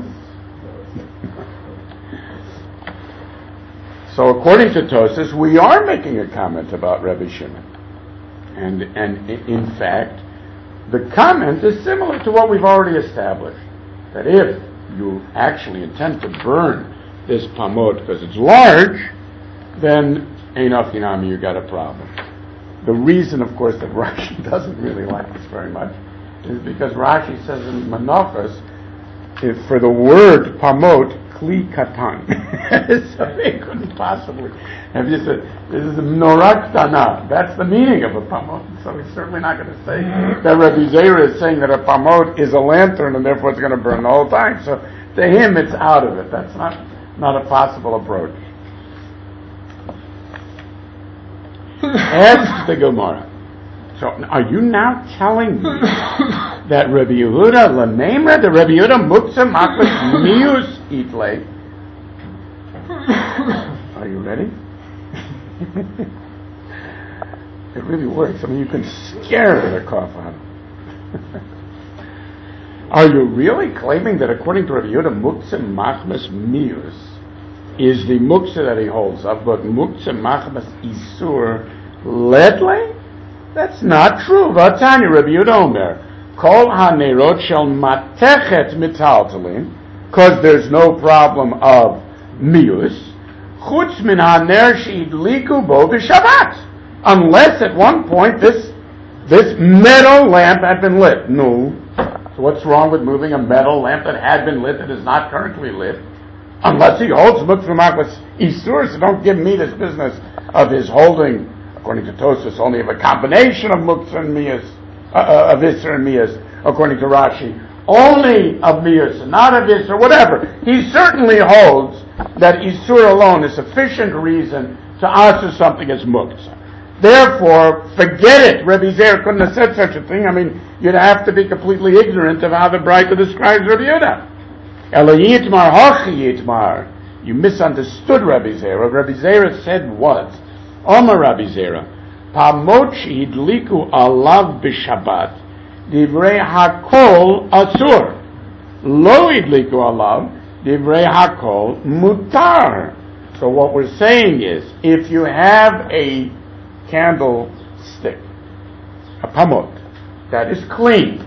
So according to Tosas, we are making a comment about Rebbe Shimon. And, and in fact, the comment is similar to what we've already established. That if you actually intend to burn this pamot because it's large, then Einoch Hinami, you got a problem. The reason, of course, that Rashi doesn't really like this very much is because Rashi says in Menachos, if for the word pamot, kli katan. So they couldn't possibly have just said, this is a menorah ktana. That's the meaning of a pamot. So he's certainly not going to say that Rabbi Zera is saying that a pamot is a lantern and therefore it's going to burn the whole time. So to him it's out of it. That's not, not a possible approach. Asks the Gemara. So are you now telling me that Rabbi Yehuda lememra, the Rabbi Yehuda muktzah machmas mius itle? Are you ready? It really works. I mean, you can scare the cough out of it. Are you really claiming that according to Rabbi Yehuda muktzah machmas mius is the muktzah that he holds of, but muktzah machmas isur ledle? That's not true. Vatanya Rabbi Yehuda Omer, kol hanerot shel matechet mitaltalin, because there's no problem of mius, chutz min haner sheidliku bo b'Shabbat, unless at one point this this metal lamp had been lit. No. So what's wrong with moving a metal lamp that had been lit that is not currently lit? Unless he holds muktzah machmas isur, so don't give me this business of his holding, according to Tosfos, only of a combination of muktzah and miyas, uh, of isur and miyas, according to Rashi, only of miyas, not of isur, whatever. He certainly holds that isur alone is sufficient reason to answer something as muktzah. Therefore, forget it. Rabbi Zera couldn't have said such a thing. I mean, you'd have to be completely ignorant of how the Braita describes Rabbi Yehuda. Ela yitmar hochi yitmar. You misunderstood Rabbi Zera. What Rabbi Zera said was, Omer Rabbi Zera, pamot sheidliku alav b'Shabbat, divrei hakol asur. Lo idliku alav, divrei hakol mutar. So what we're saying is, if you have a candlestick, a pamot, that is clean,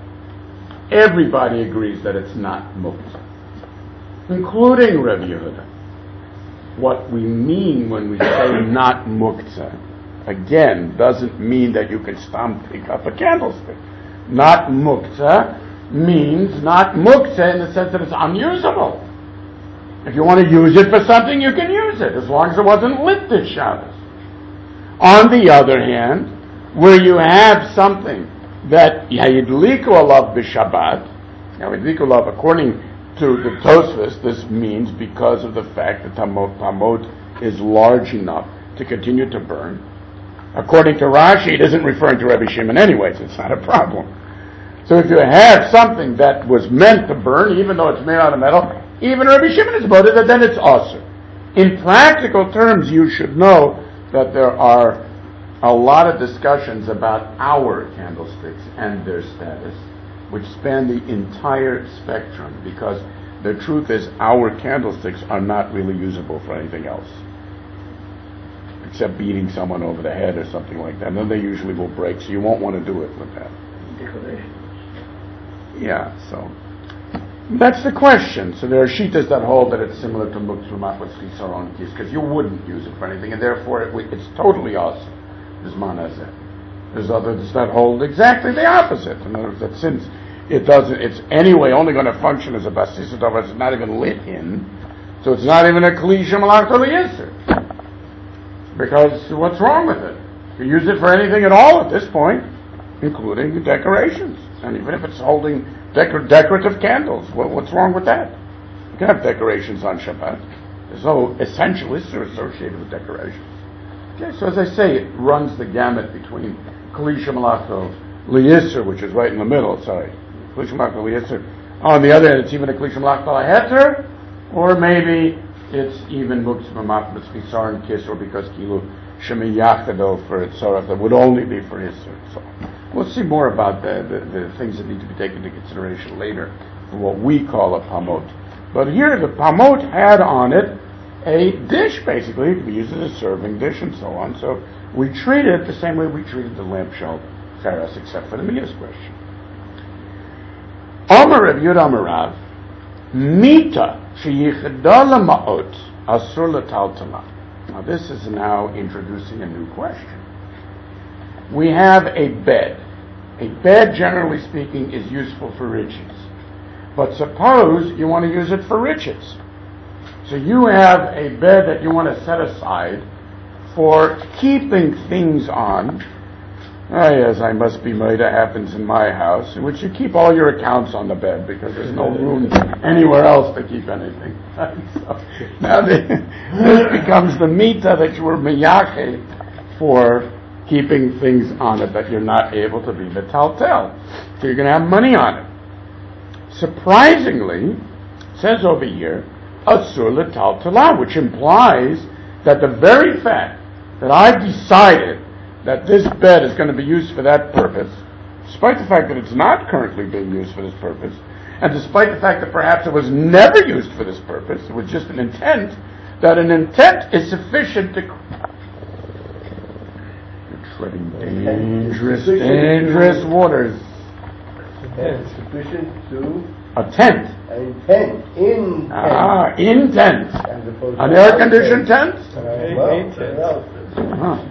everybody agrees that it's not muktzah, including Rabbi Yehuda. What we mean when we say not muktzah, again, doesn't mean that you can stomp pick up a candlestick. Not muktzah means not muktzah in the sense that it's unusable. If you want to use it for something, you can use it, as long as it wasn't lit this Shabbos. On the other hand, where you have something that yidliku alav b'Shabbat, now yidliku alav, according to the Tosfos, this means because of the fact that Tamot, Tamot is large enough to continue to burn. According to Rashi, it isn't referring to Rabbi Shimon anyways, it's not a problem. So if you have something that was meant to burn, even though it's made out of metal, even Rabbi Shimon is voted that then it's asur. In practical terms, you should know that there are a lot of discussions about our candlesticks and their status, which span the entire spectrum, because the truth is our candlesticks are not really usable for anything else, except beating someone over the head or something like that. And then they usually will break, so you won't want to do it with that. Yeah, so that's the question. So there are shitas that hold that it's similar to muktzah machmas chisaron kis, because you wouldn't use it for anything, and therefore it, it's totally awesome. There's others that hold exactly the opposite. In other words, that since it doesn't, it's anyway only going to function as a basisa davar, it's not even lit in, so it's not even a kli shemalach yisr. Because what's wrong with it? You use it for anything at all at this point, including the decorations, and even if it's holding decor- decorative candles, what, what's wrong with that? You can have decorations on Shabbat. There's no essential isser associated with decorations. Okay, so as I say, it runs the gamut between Kli Shemalach L'Yisr, which is right in the middle, sorry, Kli Shemalach L'Yisr. On the other hand, it's even a Kli Shemalach L'Heter, or maybe it's even Muktzah Machmas Chisar and Kis, or because Kilu Shemi Yachado for Tzorach, that would only be for Isser. So we'll see more about the, the, the things that need to be taken into consideration later for what we call a Pamot. But here, the Pamot had on it a dish, basically. It could be used as a serving dish and so on. So we treat it the same way we treated the lamp shell cheres, except for the Midas question. Omer Rav Yud Amarav, Mita sheyichda lema'ot asur l'taltala. Now this is now introducing a new question. We have a bed. A bed, generally speaking, is useful for riches. But suppose you want to use it for riches. So you have a bed that you want to set aside for keeping things on. Ah, yes, I must be made. That happens in my house, in which you keep all your accounts on the bed because there's no room anywhere else to keep anything. So now the, this becomes the mita that you were miyache for keeping things on it that you're not able to be metaltel. So you're going to have money on it. Surprisingly, it says over here, asur letaltela, which implies that the very fact that I've decided that this bed is going to be used for that purpose, despite the fact that it's not currently being used for this purpose, and despite the fact that perhaps it was never used for this purpose, it was just an intent, that an intent is sufficient to... You're treading dangerous, dangerous waters. It's sufficient to... A tent. Intent. Intent. Ah, intent. As opposed to An air-conditioned tent? Uh, well, well, Uh-huh.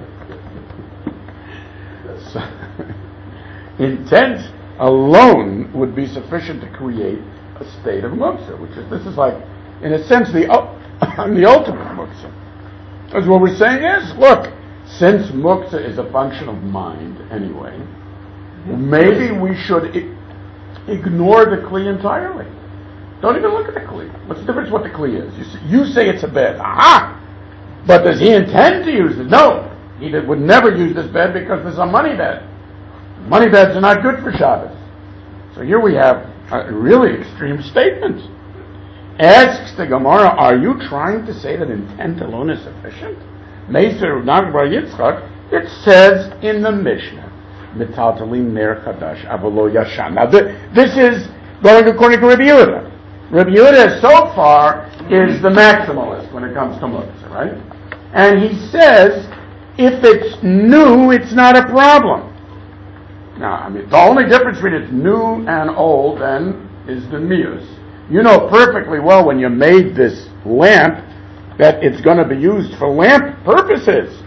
So, intent alone would be sufficient to create a state of muktzah, which is, this is like, in a sense, the the ultimate muktzah. Because what we're saying is, look, since muktzah is a function of mind anyway, maybe we should I- ignore the kli entirely. Don't even look at the kli. What's the difference what the kli is? You say, you say it's a bed. Aha! But does he intend to use it? No. He did, would never use this bed because there's a money bed. Money beds are not good for Shabbos. So here we have a really extreme statement. Asks the Gemara, are you trying to say that intent alone is sufficient? Meiser Nagbar Yitzchak, it says in the Mishnah, Mitaltalim Ner Chadash Avolo Yashan. Now th- this is going according to Rabbi Yehuda. Rabbi Yehuda so far is the maximalist when it comes to muktzah, right? And he says, if it's new, it's not a problem. Now, I mean, the only difference between it's new and old, then, is the mius. You know perfectly well when you made this lamp that it's going to be used for lamp purposes.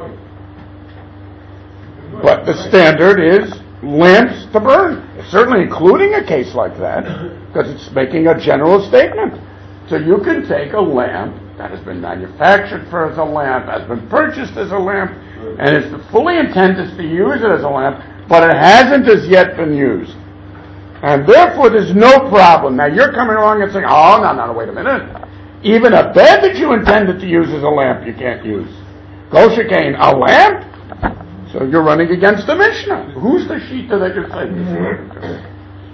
But the standard is lamps to burn, certainly including a case like that, because it's making a general statement. So you can take a lamp that has been manufactured for as a lamp, has been purchased as a lamp, and it's the fully intent is to use it as a lamp, but it hasn't as yet been used. And therefore there's no problem. Now you're coming along and saying, oh, no, no, no, wait a minute. Even a bed that you intended to use as a lamp you can't use. Goshikain, a lamp? So you're running against the Mishnah. Who's the Shita that you're saying?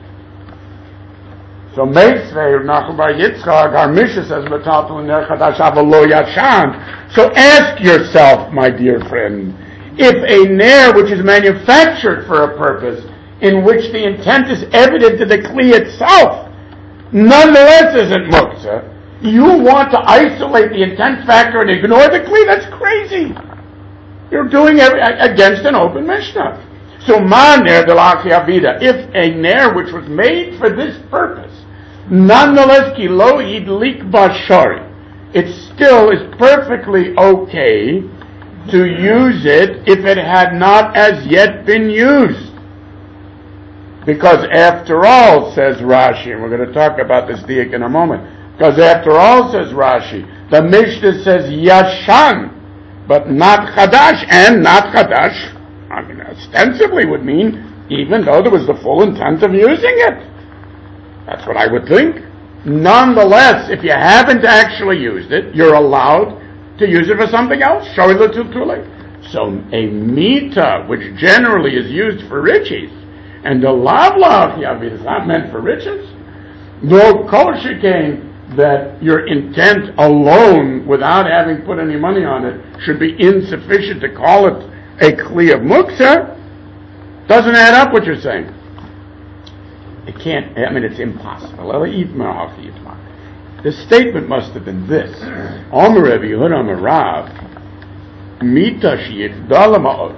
So Meitzvei Nachum Bar Yitzchak, our Mishnah says, Metaltal Ner Chadash Avolo Yashan. So ask yourself, my dear friend, if a ner which is manufactured for a purpose, in which the intent is evident to the kli itself, nonetheless isn't muktzah, you want to isolate the intent factor and ignore the kli? That's crazy. You're doing every, against an open Mishnah. So ma ner de la avida, if a ner which was made for this purpose, nonetheless ki lo yidlik bashari, it still is perfectly okay to use it if it had not as yet been used. Because after all, says Rashi, and we're going to talk about this diak in a moment, because after all, says Rashi, the Mishnah says yashan, but not chadash, and not chadash, I mean, ostensibly would mean even though there was the full intent of using it. That's what I would think. Nonetheless, if you haven't actually used it, you're allowed to use it for something else. So a mita, which generally is used for riches, and the lavlav yavid is not meant for riches, no kol shekain that your intent alone, without having put any money on it, should be insufficient to call it a kli of muktzah, doesn't add up what you're saying. It can't, I mean, it's impossible. The statement must have been this. Omer Rabbi Yehuda Omer Rav, mita she'yitdala ma'ot.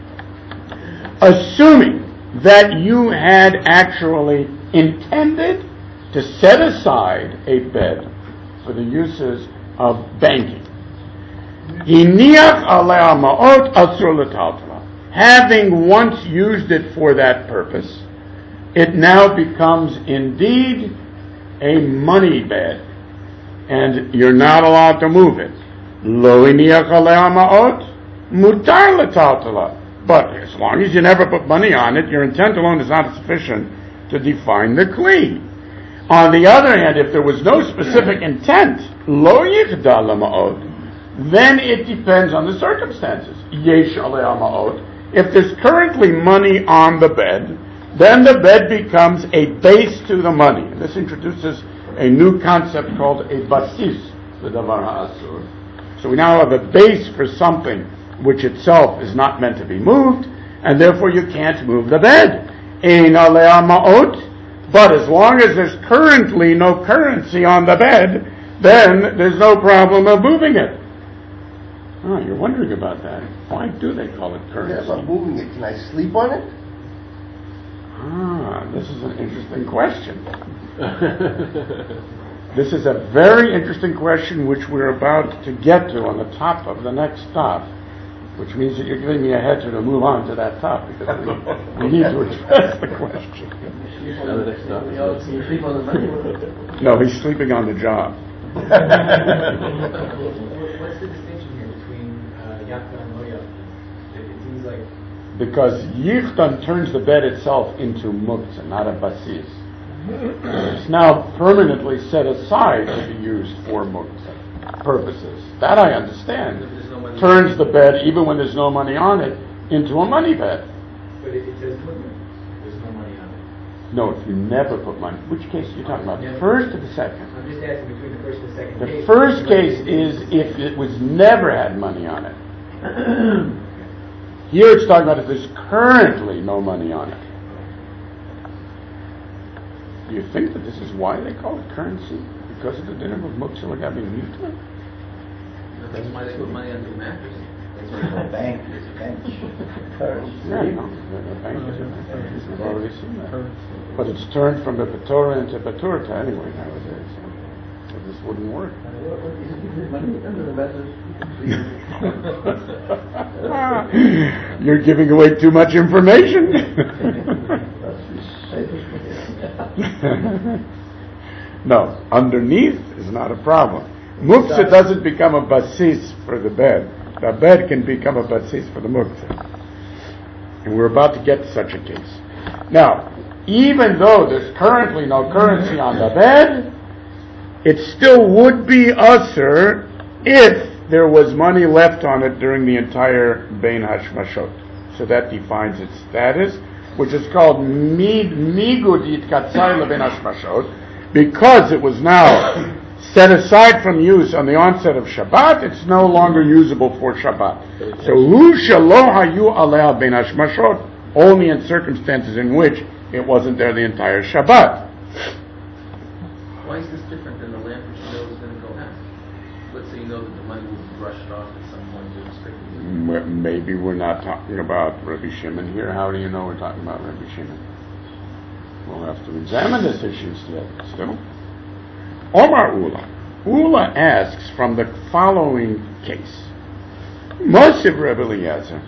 Assuming that you had actually intended to set aside a bed for the uses of banking. Hiniach alei ma'ot asur l'taltala. Having once used it for that purpose, it now becomes indeed a money bed, and you're not allowed to move it. Lo iniach alei ma'ot, mutar letaltala. But as long as you never put money on it, your intent alone is not sufficient to define the kli. On the other hand, if there was no specific intent, lo yichda lema'ot, then it depends on the circumstances. Yesh alei ma'ot. If there's currently money on the bed, then the bed becomes a base to the money. And this introduces a new concept called a basis, the davar ha'asur. So we now have a base for something which itself is not meant to be moved, and therefore you can't move the bed. Ein alei ma'ot. But as long as there's currently no currency on the bed, then there's no problem of moving it. Oh, you're wondering about that. Why do they call it currency? Yeah, about moving it. Can I sleep on it? Ah, this is an interesting question. This is a very interesting question which we're about to get to on the top of the next stop, which means that you're giving me a head to move on to that topic, because we, we need to address the question. You sleep on the money. No, he's sleeping on the job. What's the distinction here between uh, Yakta and Lo Yakta? It, it seems like... Because Yichtan turns the bed itself into muktzah, not a basis. It's now permanently set aside to be used for muktzah purposes. That I understand. No Turns the bed, even when there's no money on it, into a money bed. But it, it says muktzah. There's no money on it. No, if you never put money. Which case are you talking about? The first or the second? I'm just asking between the first and the second The case. first case is if it was never had money on it. Here it's talking about if there's currently no money on it. Do you think that this is why they call it currency? Because of the dinner of Muktzah Lagabi Nifta? That's why they put money on the mattress. It's a bank, it's a bench. Yeah, no, the bank is a bank. We've already seen that. But it's turned from the Patora into Paturta anyway nowadays. So, so this wouldn't work. You're giving away too much information. No, underneath is not a problem. Muktzah doesn't become a basis for the bed. The bed can become a basis for the muktzah. And we're about to get to such a case. Now, even though there's currently no currency on the bed, it still would be usher if there was money left on it during the entire Bein Hashmashot. So that defines its status, which is called Migud Yitkatzai LeBein Hashmashot, because it was now set aside from use on the onset of Shabbat, it's no longer usable for Shabbat. So Hu Shelo Hayu Alei Bein Hashmashot, only in circumstances in which it wasn't there the entire Shabbat. Why is this different than the lamp which you know is going to go out? Let's say you know that the money will be brushed off at some point to restricted. Maybe we're not talking about Rabbi Shimon here. How do you know we're talking about Rabbi Shimon? We'll have to examine this issue still. still. Omar Ula. Ula asks from the following case. Mosiv Rebbe Eliezer,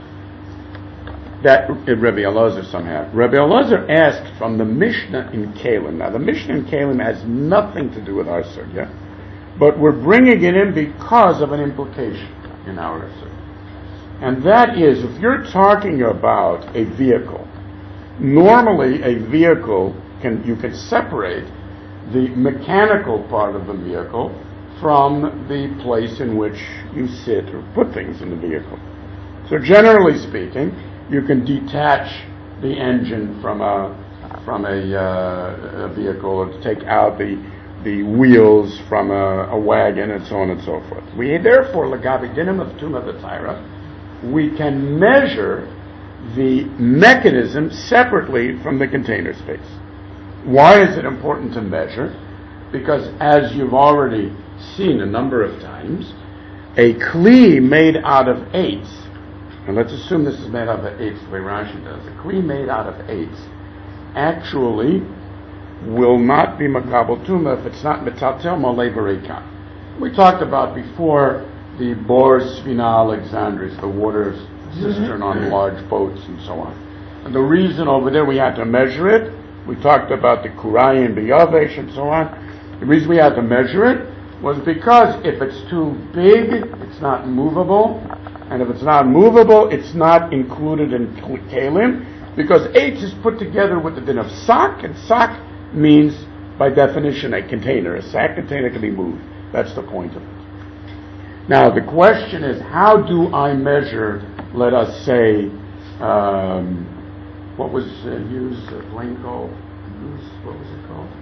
that uh, Rebbe Elazar somehow. Rebbe Elazar asked from the Mishnah in Kalim. Now the Mishnah in Kalim has nothing to do with our sugya, but we're bringing it in because of an implication in our sugya. And that is, if you're talking about a vehicle, normally a vehicle, can you can separate the mechanical part of the vehicle from the place in which you sit or put things in the vehicle. So generally speaking, you can detach the engine from a from a, uh, a vehicle, or to take out the the wheels from a, a wagon, and so on and so forth. We therefore, Lagabi Dinim of Tumah V'Taira, we can measure the mechanism separately from the container space. Why is it important to measure? Because as you've already seen a number of times, a kli made out of eights, and let's assume this is made out of eights the way Rashi does, a kli made out of eights actually will not be makabel tuma if it's not metatel malei b'reikan. We talked about before the Bor Svina Alexandris, the water cistern on large boats and so on. And the reason over there we had to measure it We talked about the kurayim, the yavesh, and so on. The reason we had to measure it was because if it's too big, it's not movable, and if it's not movable, it's not included in kelim, because H is put together with the din of sak, and sak means, by definition, a container. A sack container can be moved. That's the point of it. Now, the question is, how do I measure, let us say, um, what was uh, used, a plane called? Goose, what was it called?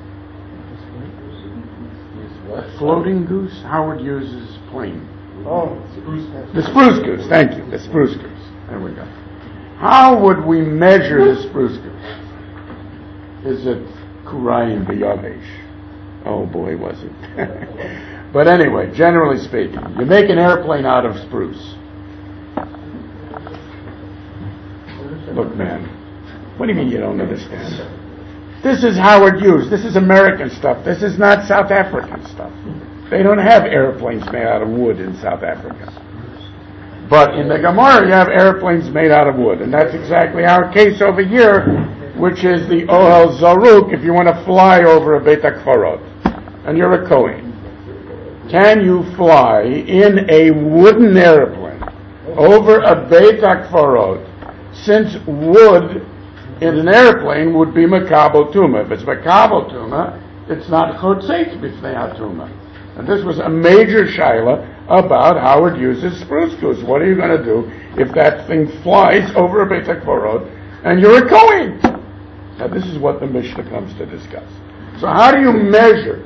A floating goose? Howard uses plane. Oh, The spruce goose, thank you, the spruce goose. There we go. How would we measure the spruce goose? Is it kurayim b'yavesh? Oh boy, was it. But anyway, generally speaking, you make an airplane out of spruce. Look, man, what do you mean you don't understand? This is Howard Hughes. This is American stuff. This is not South African stuff. They don't have airplanes made out of wood in South Africa. But in the Gemara, you have airplanes made out of wood. And that's exactly our case over here, which is the Ohel Zaruk, if you want to fly over a Beit HaKfarot. And you're a Kohen. Can you fly in a wooden airplane over a Beit HaKfarot, since wood in an airplane would be Makabel Tuma? If it's Makabel Tuma, it's not Chotzeitz B'fnei HaTuma. And this was a major shaila about Howard Hughes' spruce goose. What are you going to do if that thing flies over a Beit HaKfarot and you're a Kohen? Now this is what the Mishnah comes to discuss. So how do you measure?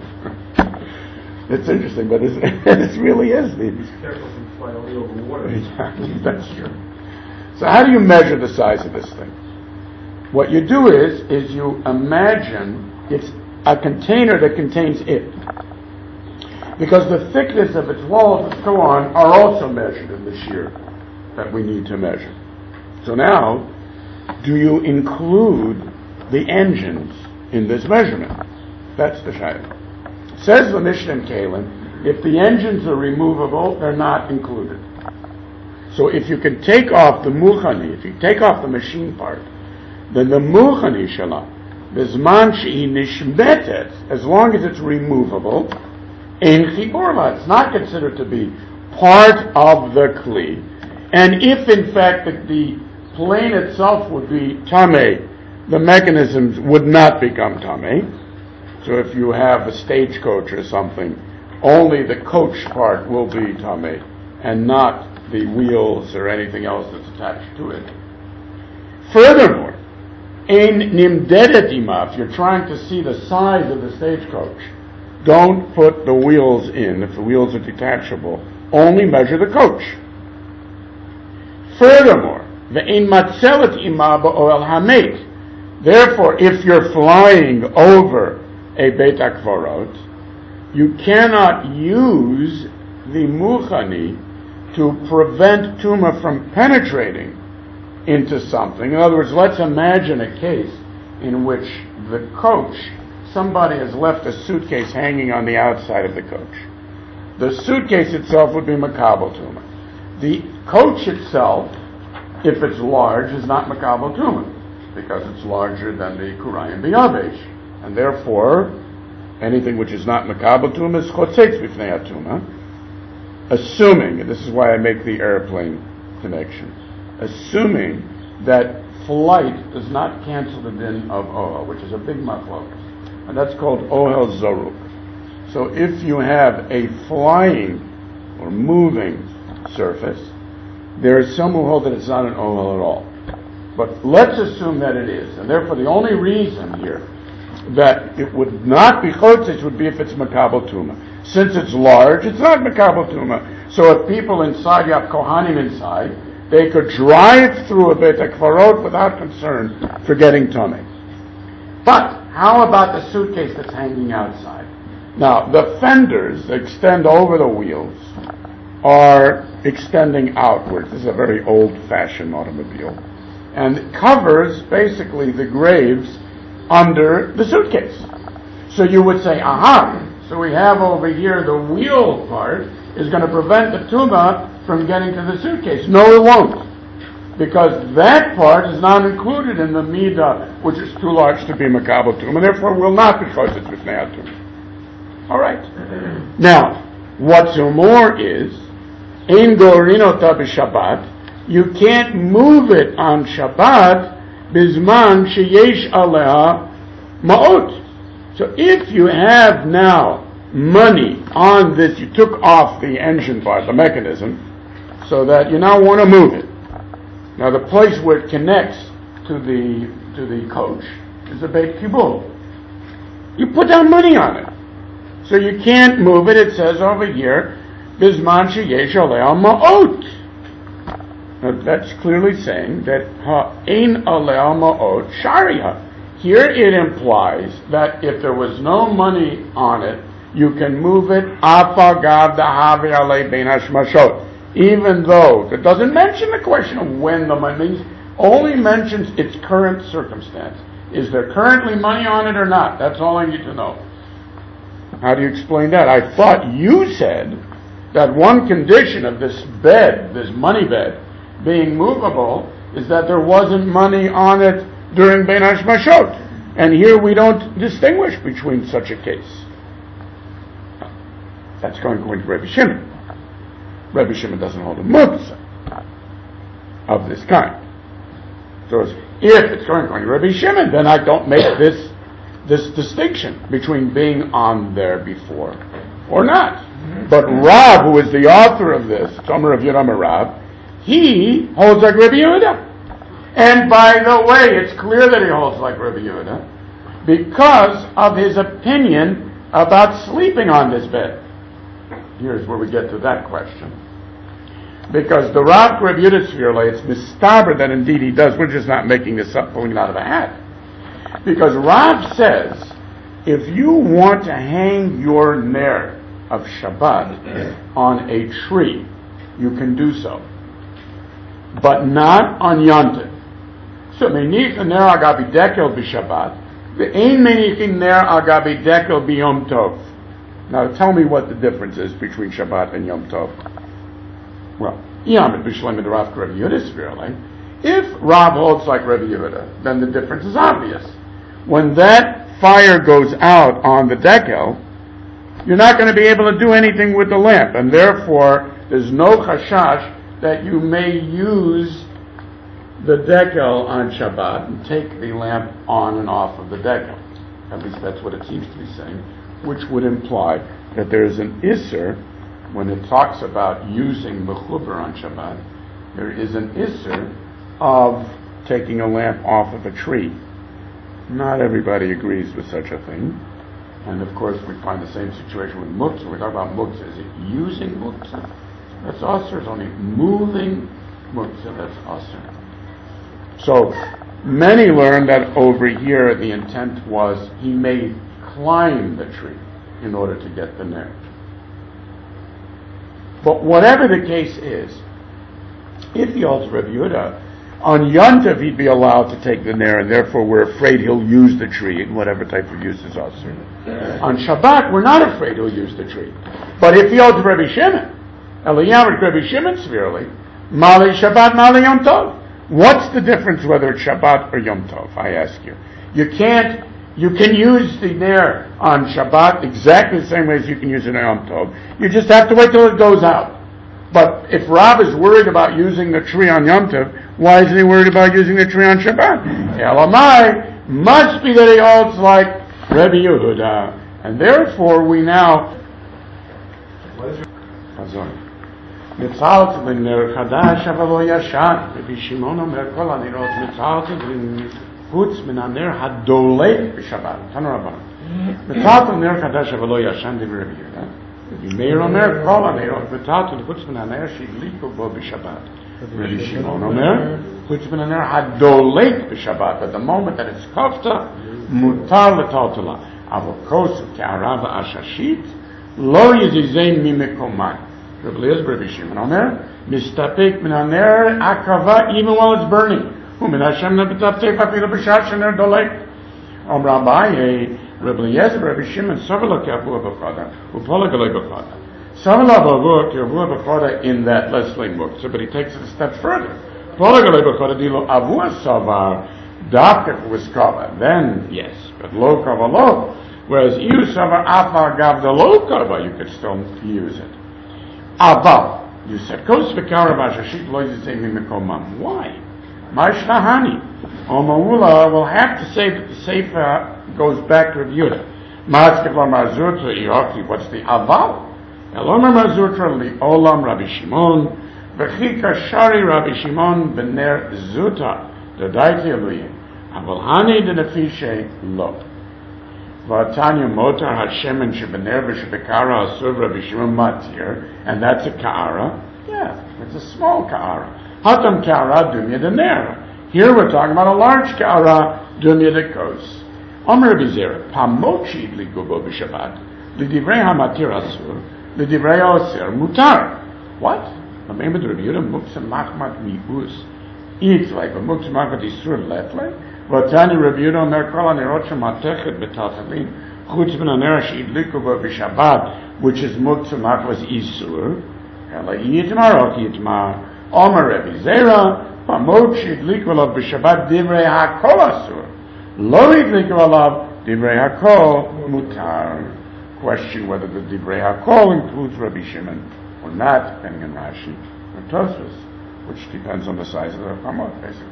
It's interesting, but it's, it really is. Be careful to fly only over water. Exactly, that's true. So how do you measure the size of this thing? What you do is, is you imagine it's a container that contains it. Because the thickness of its walls and so on are also measured in the shear that we need to measure. So now, do you include the engines in this measurement? That's the shayla. Says the Mishnah in Kalim, if the engines are removable, they're not included. So if you can take off the muchani, if you take off the machine part, then the muchani shala, bizman she'i nishmetet, as long as it's removable, ein chiborla, it's not considered to be part of the kli. And if in fact the, the plane itself would be tameh, the mechanisms would not become tameh. So if you have a stagecoach or something, only the coach part will be tameh, and not the wheels or anything else that's attached to it. Furthermore, ein nimdedet ima, if you're trying to see the size of the stagecoach, don't put the wheels in if the wheels are detachable. Only measure the coach. Furthermore, ve'ein matzelet ima ba'oel hamet. Therefore, if you're flying over a Beit HaKfarot, you cannot use the muchani to prevent tuma from penetrating into something. In other words, let's imagine a case in which the coach, somebody has left a suitcase hanging on the outside of the coach. The suitcase itself would be makabel tuma. The coach itself, if it's large, is not makabel tuma, because it's larger than the kurayim b'yavesh. And therefore, anything which is not makabel tuma is chotzeitz b'fnei hatuma. Assuming, and this is why I make the airplane connection, assuming that flight does not cancel the din of ohel, which is a big machlokas, and that's called ohel zaruk. So if you have a flying or moving surface, there is some who hold that it's not an ohel at all. But let's assume that it is, and therefore the only reason here that it would not be chotzeitz would be if it's makabel tuma. Since it's large, it's not makabel tuma. So if people inside, you have kohanim inside, they could drive through a Beit HaKfarot without concern for getting tummy. But how about the suitcase that's hanging outside? Now, the fenders that extend over the wheels are extending outwards. This is a very old-fashioned automobile. And it covers basically the graves under the suitcase. So you would say, aha, so we have over here the wheel part is going to prevent the tuma from getting to the suitcase. No, it won't. because that part is not included in the midah, which is too large to be makabel tum, and therefore will not be chosetz b'fnei atum. All right. Now, what's more is ein gorinota b'Shabbat. You can't move it on Shabbat bizman sheyesh aleha ma'ot. So if you have now money on this, you took off the engine part, the mechanism, so that you now want to move it. Now the place where it connects to the to the coach is the Beit Kibul. You put down money on it, so you can't move it. It says over here, Bizman sheyesh alei ma'ot. Now that's clearly saying that ha'ein alei ma'ot sharia. Here it implies that if there was no money on it, you can move it afagav dahavi alei bein hashmashot. Even though it doesn't mention the question of when the money means, only mentions its current circumstance. Is there currently money on it or not? That's all I need to know. How do you explain that? I thought you said that one condition of this bed, this money bed, being movable, is that there wasn't money on it during Bein Hashmashot. And here we don't distinguish between such a case. That's going to go into Rabbi Shimon. Rabbi Shimon doesn't hold a muktzah of this kind. So if it's going to Rabbi Shimon, then I don't make this this distinction between being on there before or not. But Rav, who is the author of this, Tomer of Yeram Rav, he holds like Rabbi Yehuda. And by the way, it's clear that he holds like Rabbi Yehuda because of his opinion about sleeping on this bed. Here's where we get to that question. Because the Rav Rabbi Yehuda Svirle, it's mistaber that indeed he does. We're just not making this up, pulling it out of a hat. Because Rav says, if you want to hang your ner of Shabbat on a tree, you can do so. But not on Yontif. So, menich ner agabi dekel b'Shabbat, ve'ein menich ner agabi dekel b'Yom Tov. Now tell me what the difference is between Shabbat and Yom Tov. Well, Yamid b'Shlem and Rav Rabbi Yehuda Svirle. If Rav holds like Rabbi Yehuda, then the difference is obvious. When that fire goes out on the dekel, you're not going to be able to do anything with the lamp, and therefore there's no chashash that you may use the dekel on Shabbat and take the lamp on and off of the dekel. At least that's what it seems to be saying, which would imply that there's an isser when it talks about using mechuber on Shabbat. There is an isser of taking a lamp off of a tree. Not everybody agrees with such a thing. And of course we find the same situation with muktzah. We talk about muktzah. Is it using muktzah? That's asr. It's only moving muktzah. That's asr. So many learn that over here the intent was he may climb the tree in order to get the ner. But whatever the case is, if he holds Rabbi Yehuda, on Yontif he'd be allowed to take the ner, and therefore we're afraid he'll use the tree in whatever type of use is asr. On Shabbat we're not afraid he'll use the tree. But if he holds Rabbi Shimon, Eliyam Rabbi Shimon severely, Mali Shabbat, Mali Yom Tov. What's the difference whether it's Shabbat or Yom Tov? I ask you. You can't. You can use the ner on Shabbat exactly the same way as you can use it on Yom Tov. You just have to wait till it goes out. But if Rav is worried about using the tree on Yom Tov, why isn't he worried about using the tree on Shabbat? Elamai must be that he holds like Rabbi Yehuda, and therefore we now. מצלת לנר חדש אבל לא ישן. רבי שמעון אומר כל הנרות מצלת חוץ מן הנר הדולק בשבת. תנו רבנו. מצלת לנר חדש אבל לא ישן דברי רבי יהודה. רבי מאיר אומר כל הנרות מצלת חוץ מן הנר שהדליקו בו בשבת. רבי שמעון אומר חוץ מן הנר הדולק בשבת. At the moment that it's kofta, מותר לטלטלה. אבל כוסף כערה ועששית לא יזיזן ממקומן. Rabbi Eliezer, Rabbi Shimon Omer, mistapek min haner akava even while it's burning. Hu min Hashem nebetaptef afilu b'shas shener dolek. Om Rabbi Rabbi Eliezer, Rabbi Shimon, savela k'avua b'chada, u'pola galei b'chada. Savela b'avua k'avua b'chada in that Leslie book. So, but he takes it a step further. If it was kava, then yes, but lo kava lo. Whereas you savar afar gav the lo kava, you could still use it. Aval, you said kos v'kara b'ashashit lo yizemi mekomam. Why? Mashnahani. Omaula will have to say that the sefer goes back to Rabbi Yehuda. Maskevla marzutra iroki. What's the aval? Eloma marzutra li olam Rabbi Shimon v'chika shari Rabbi Shimon b'ner zuta. Dodaiti aluyin. Avalhani de nefishe lo. Vatanya motar hashemen shebener v'shebekara asur Rabbi Shimon matir, and that's a ka'ara. Yeah, it's a small ka'ara. Hatam ka'ara dumya de ner. Here we're talking about a large ka'ara dumya de kos. Omer Rabbi Zera pamochi ligubo b'shabbat l'divrei hamatir asur l'divrei osir mutar. What? Remember the Rabbi Yehuda muksa machmat mi'us. Eats like a muksa machmat isur letle. Vatani Rabbi Yehuda Omer kol hanerot shematechet b'taltalin chutz min haner she'idliku bo b'shabbat, which is muksa machmas isur. Ela yitmar ok yitmar. Omer Rabbi Zera pamot she'idliku alav b'shabbat divrei hakol asur. Lo yidliku alav divrei hakol mutar. Question whether the divrei hakol includes Rabbi Shimon or not, depending on Rashi or Tosfos, which depends on the size of the pamot, basically.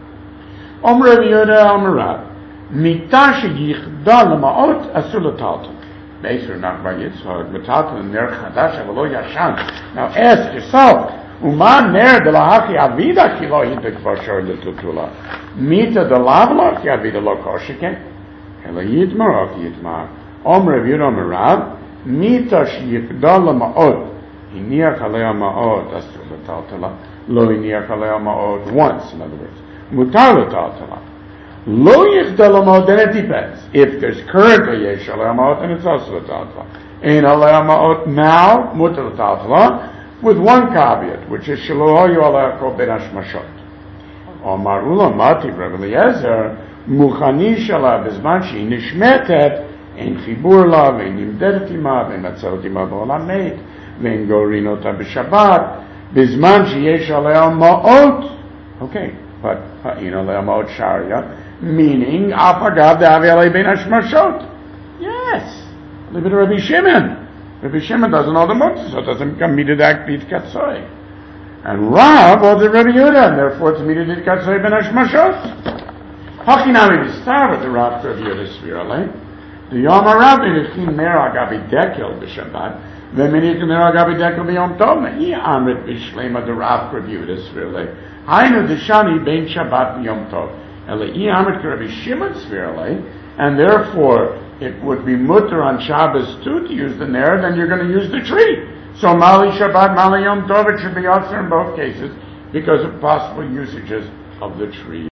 Om Rabbi Yehuda Om Rav, mita sheyichda lemaot asur l'taltal. Beisur nachbar Yitzchak l'taltal ner chadash avalo yashan. Now ask yourself, Uma ner de lahaki avida ki lo hidek v'ashor l'tutula. Mita de lavla ki avida lo koshike. Ela yitmar ok yitmar. Om Rabbi Yehuda Om Rav, mita sheyichda lemaot. Iniach alei ma'ot asur l'taltala. Lo iniach alei ma'ot once, in other words. Mutar l'taltala. Lo yichdel amot, then it depends. If there's currently yesh alei amot, then it's also l'taltala. Ein alei amot now, mutar l'taltala, with one caveat, which is shelo hoyu alei hakol ben hashmashot. Omar ula mati Rabbi Eliezer, muchani shala bizman she'i nishmetet, ein chibur la, vein nimdedet ima, vein matzaot ima b'olam meit, vein gorin ota b'shabbat, bizman she'yesh alei amot. Okay. But ha'ina le'amot sharia, meaning afagav de'avi alei ben hashmashot. Yes, leave it to Rabbi Shimon. Rabbi Shimon doesn't know the muktzah, so it doesn't become midat bit katzoi. And Rav or the Rabbi Yehuda, and therefore it's midat katzoi ben hashmashot. Hachinami v'star with the Rav to Rabbi Yehuda svirale. The Yom HaRav v'nifkin ner agavi dekel b'Shabbat, v'minikin ner agavi dekel b'Yom Tov. He amrit b'shlema the Rav to Rabbi Yehuda svirale. Hainu deshani ben Shabbat v'Yom Tov. Elai amrit Rabbi Shimon svirale, and therefore it would be mutter on Shabbos too to use the ner. Then you're going to use the tree. So Mali Shabbat, Mali Yom Tov, it should be also in both cases because of possible usages of the tree.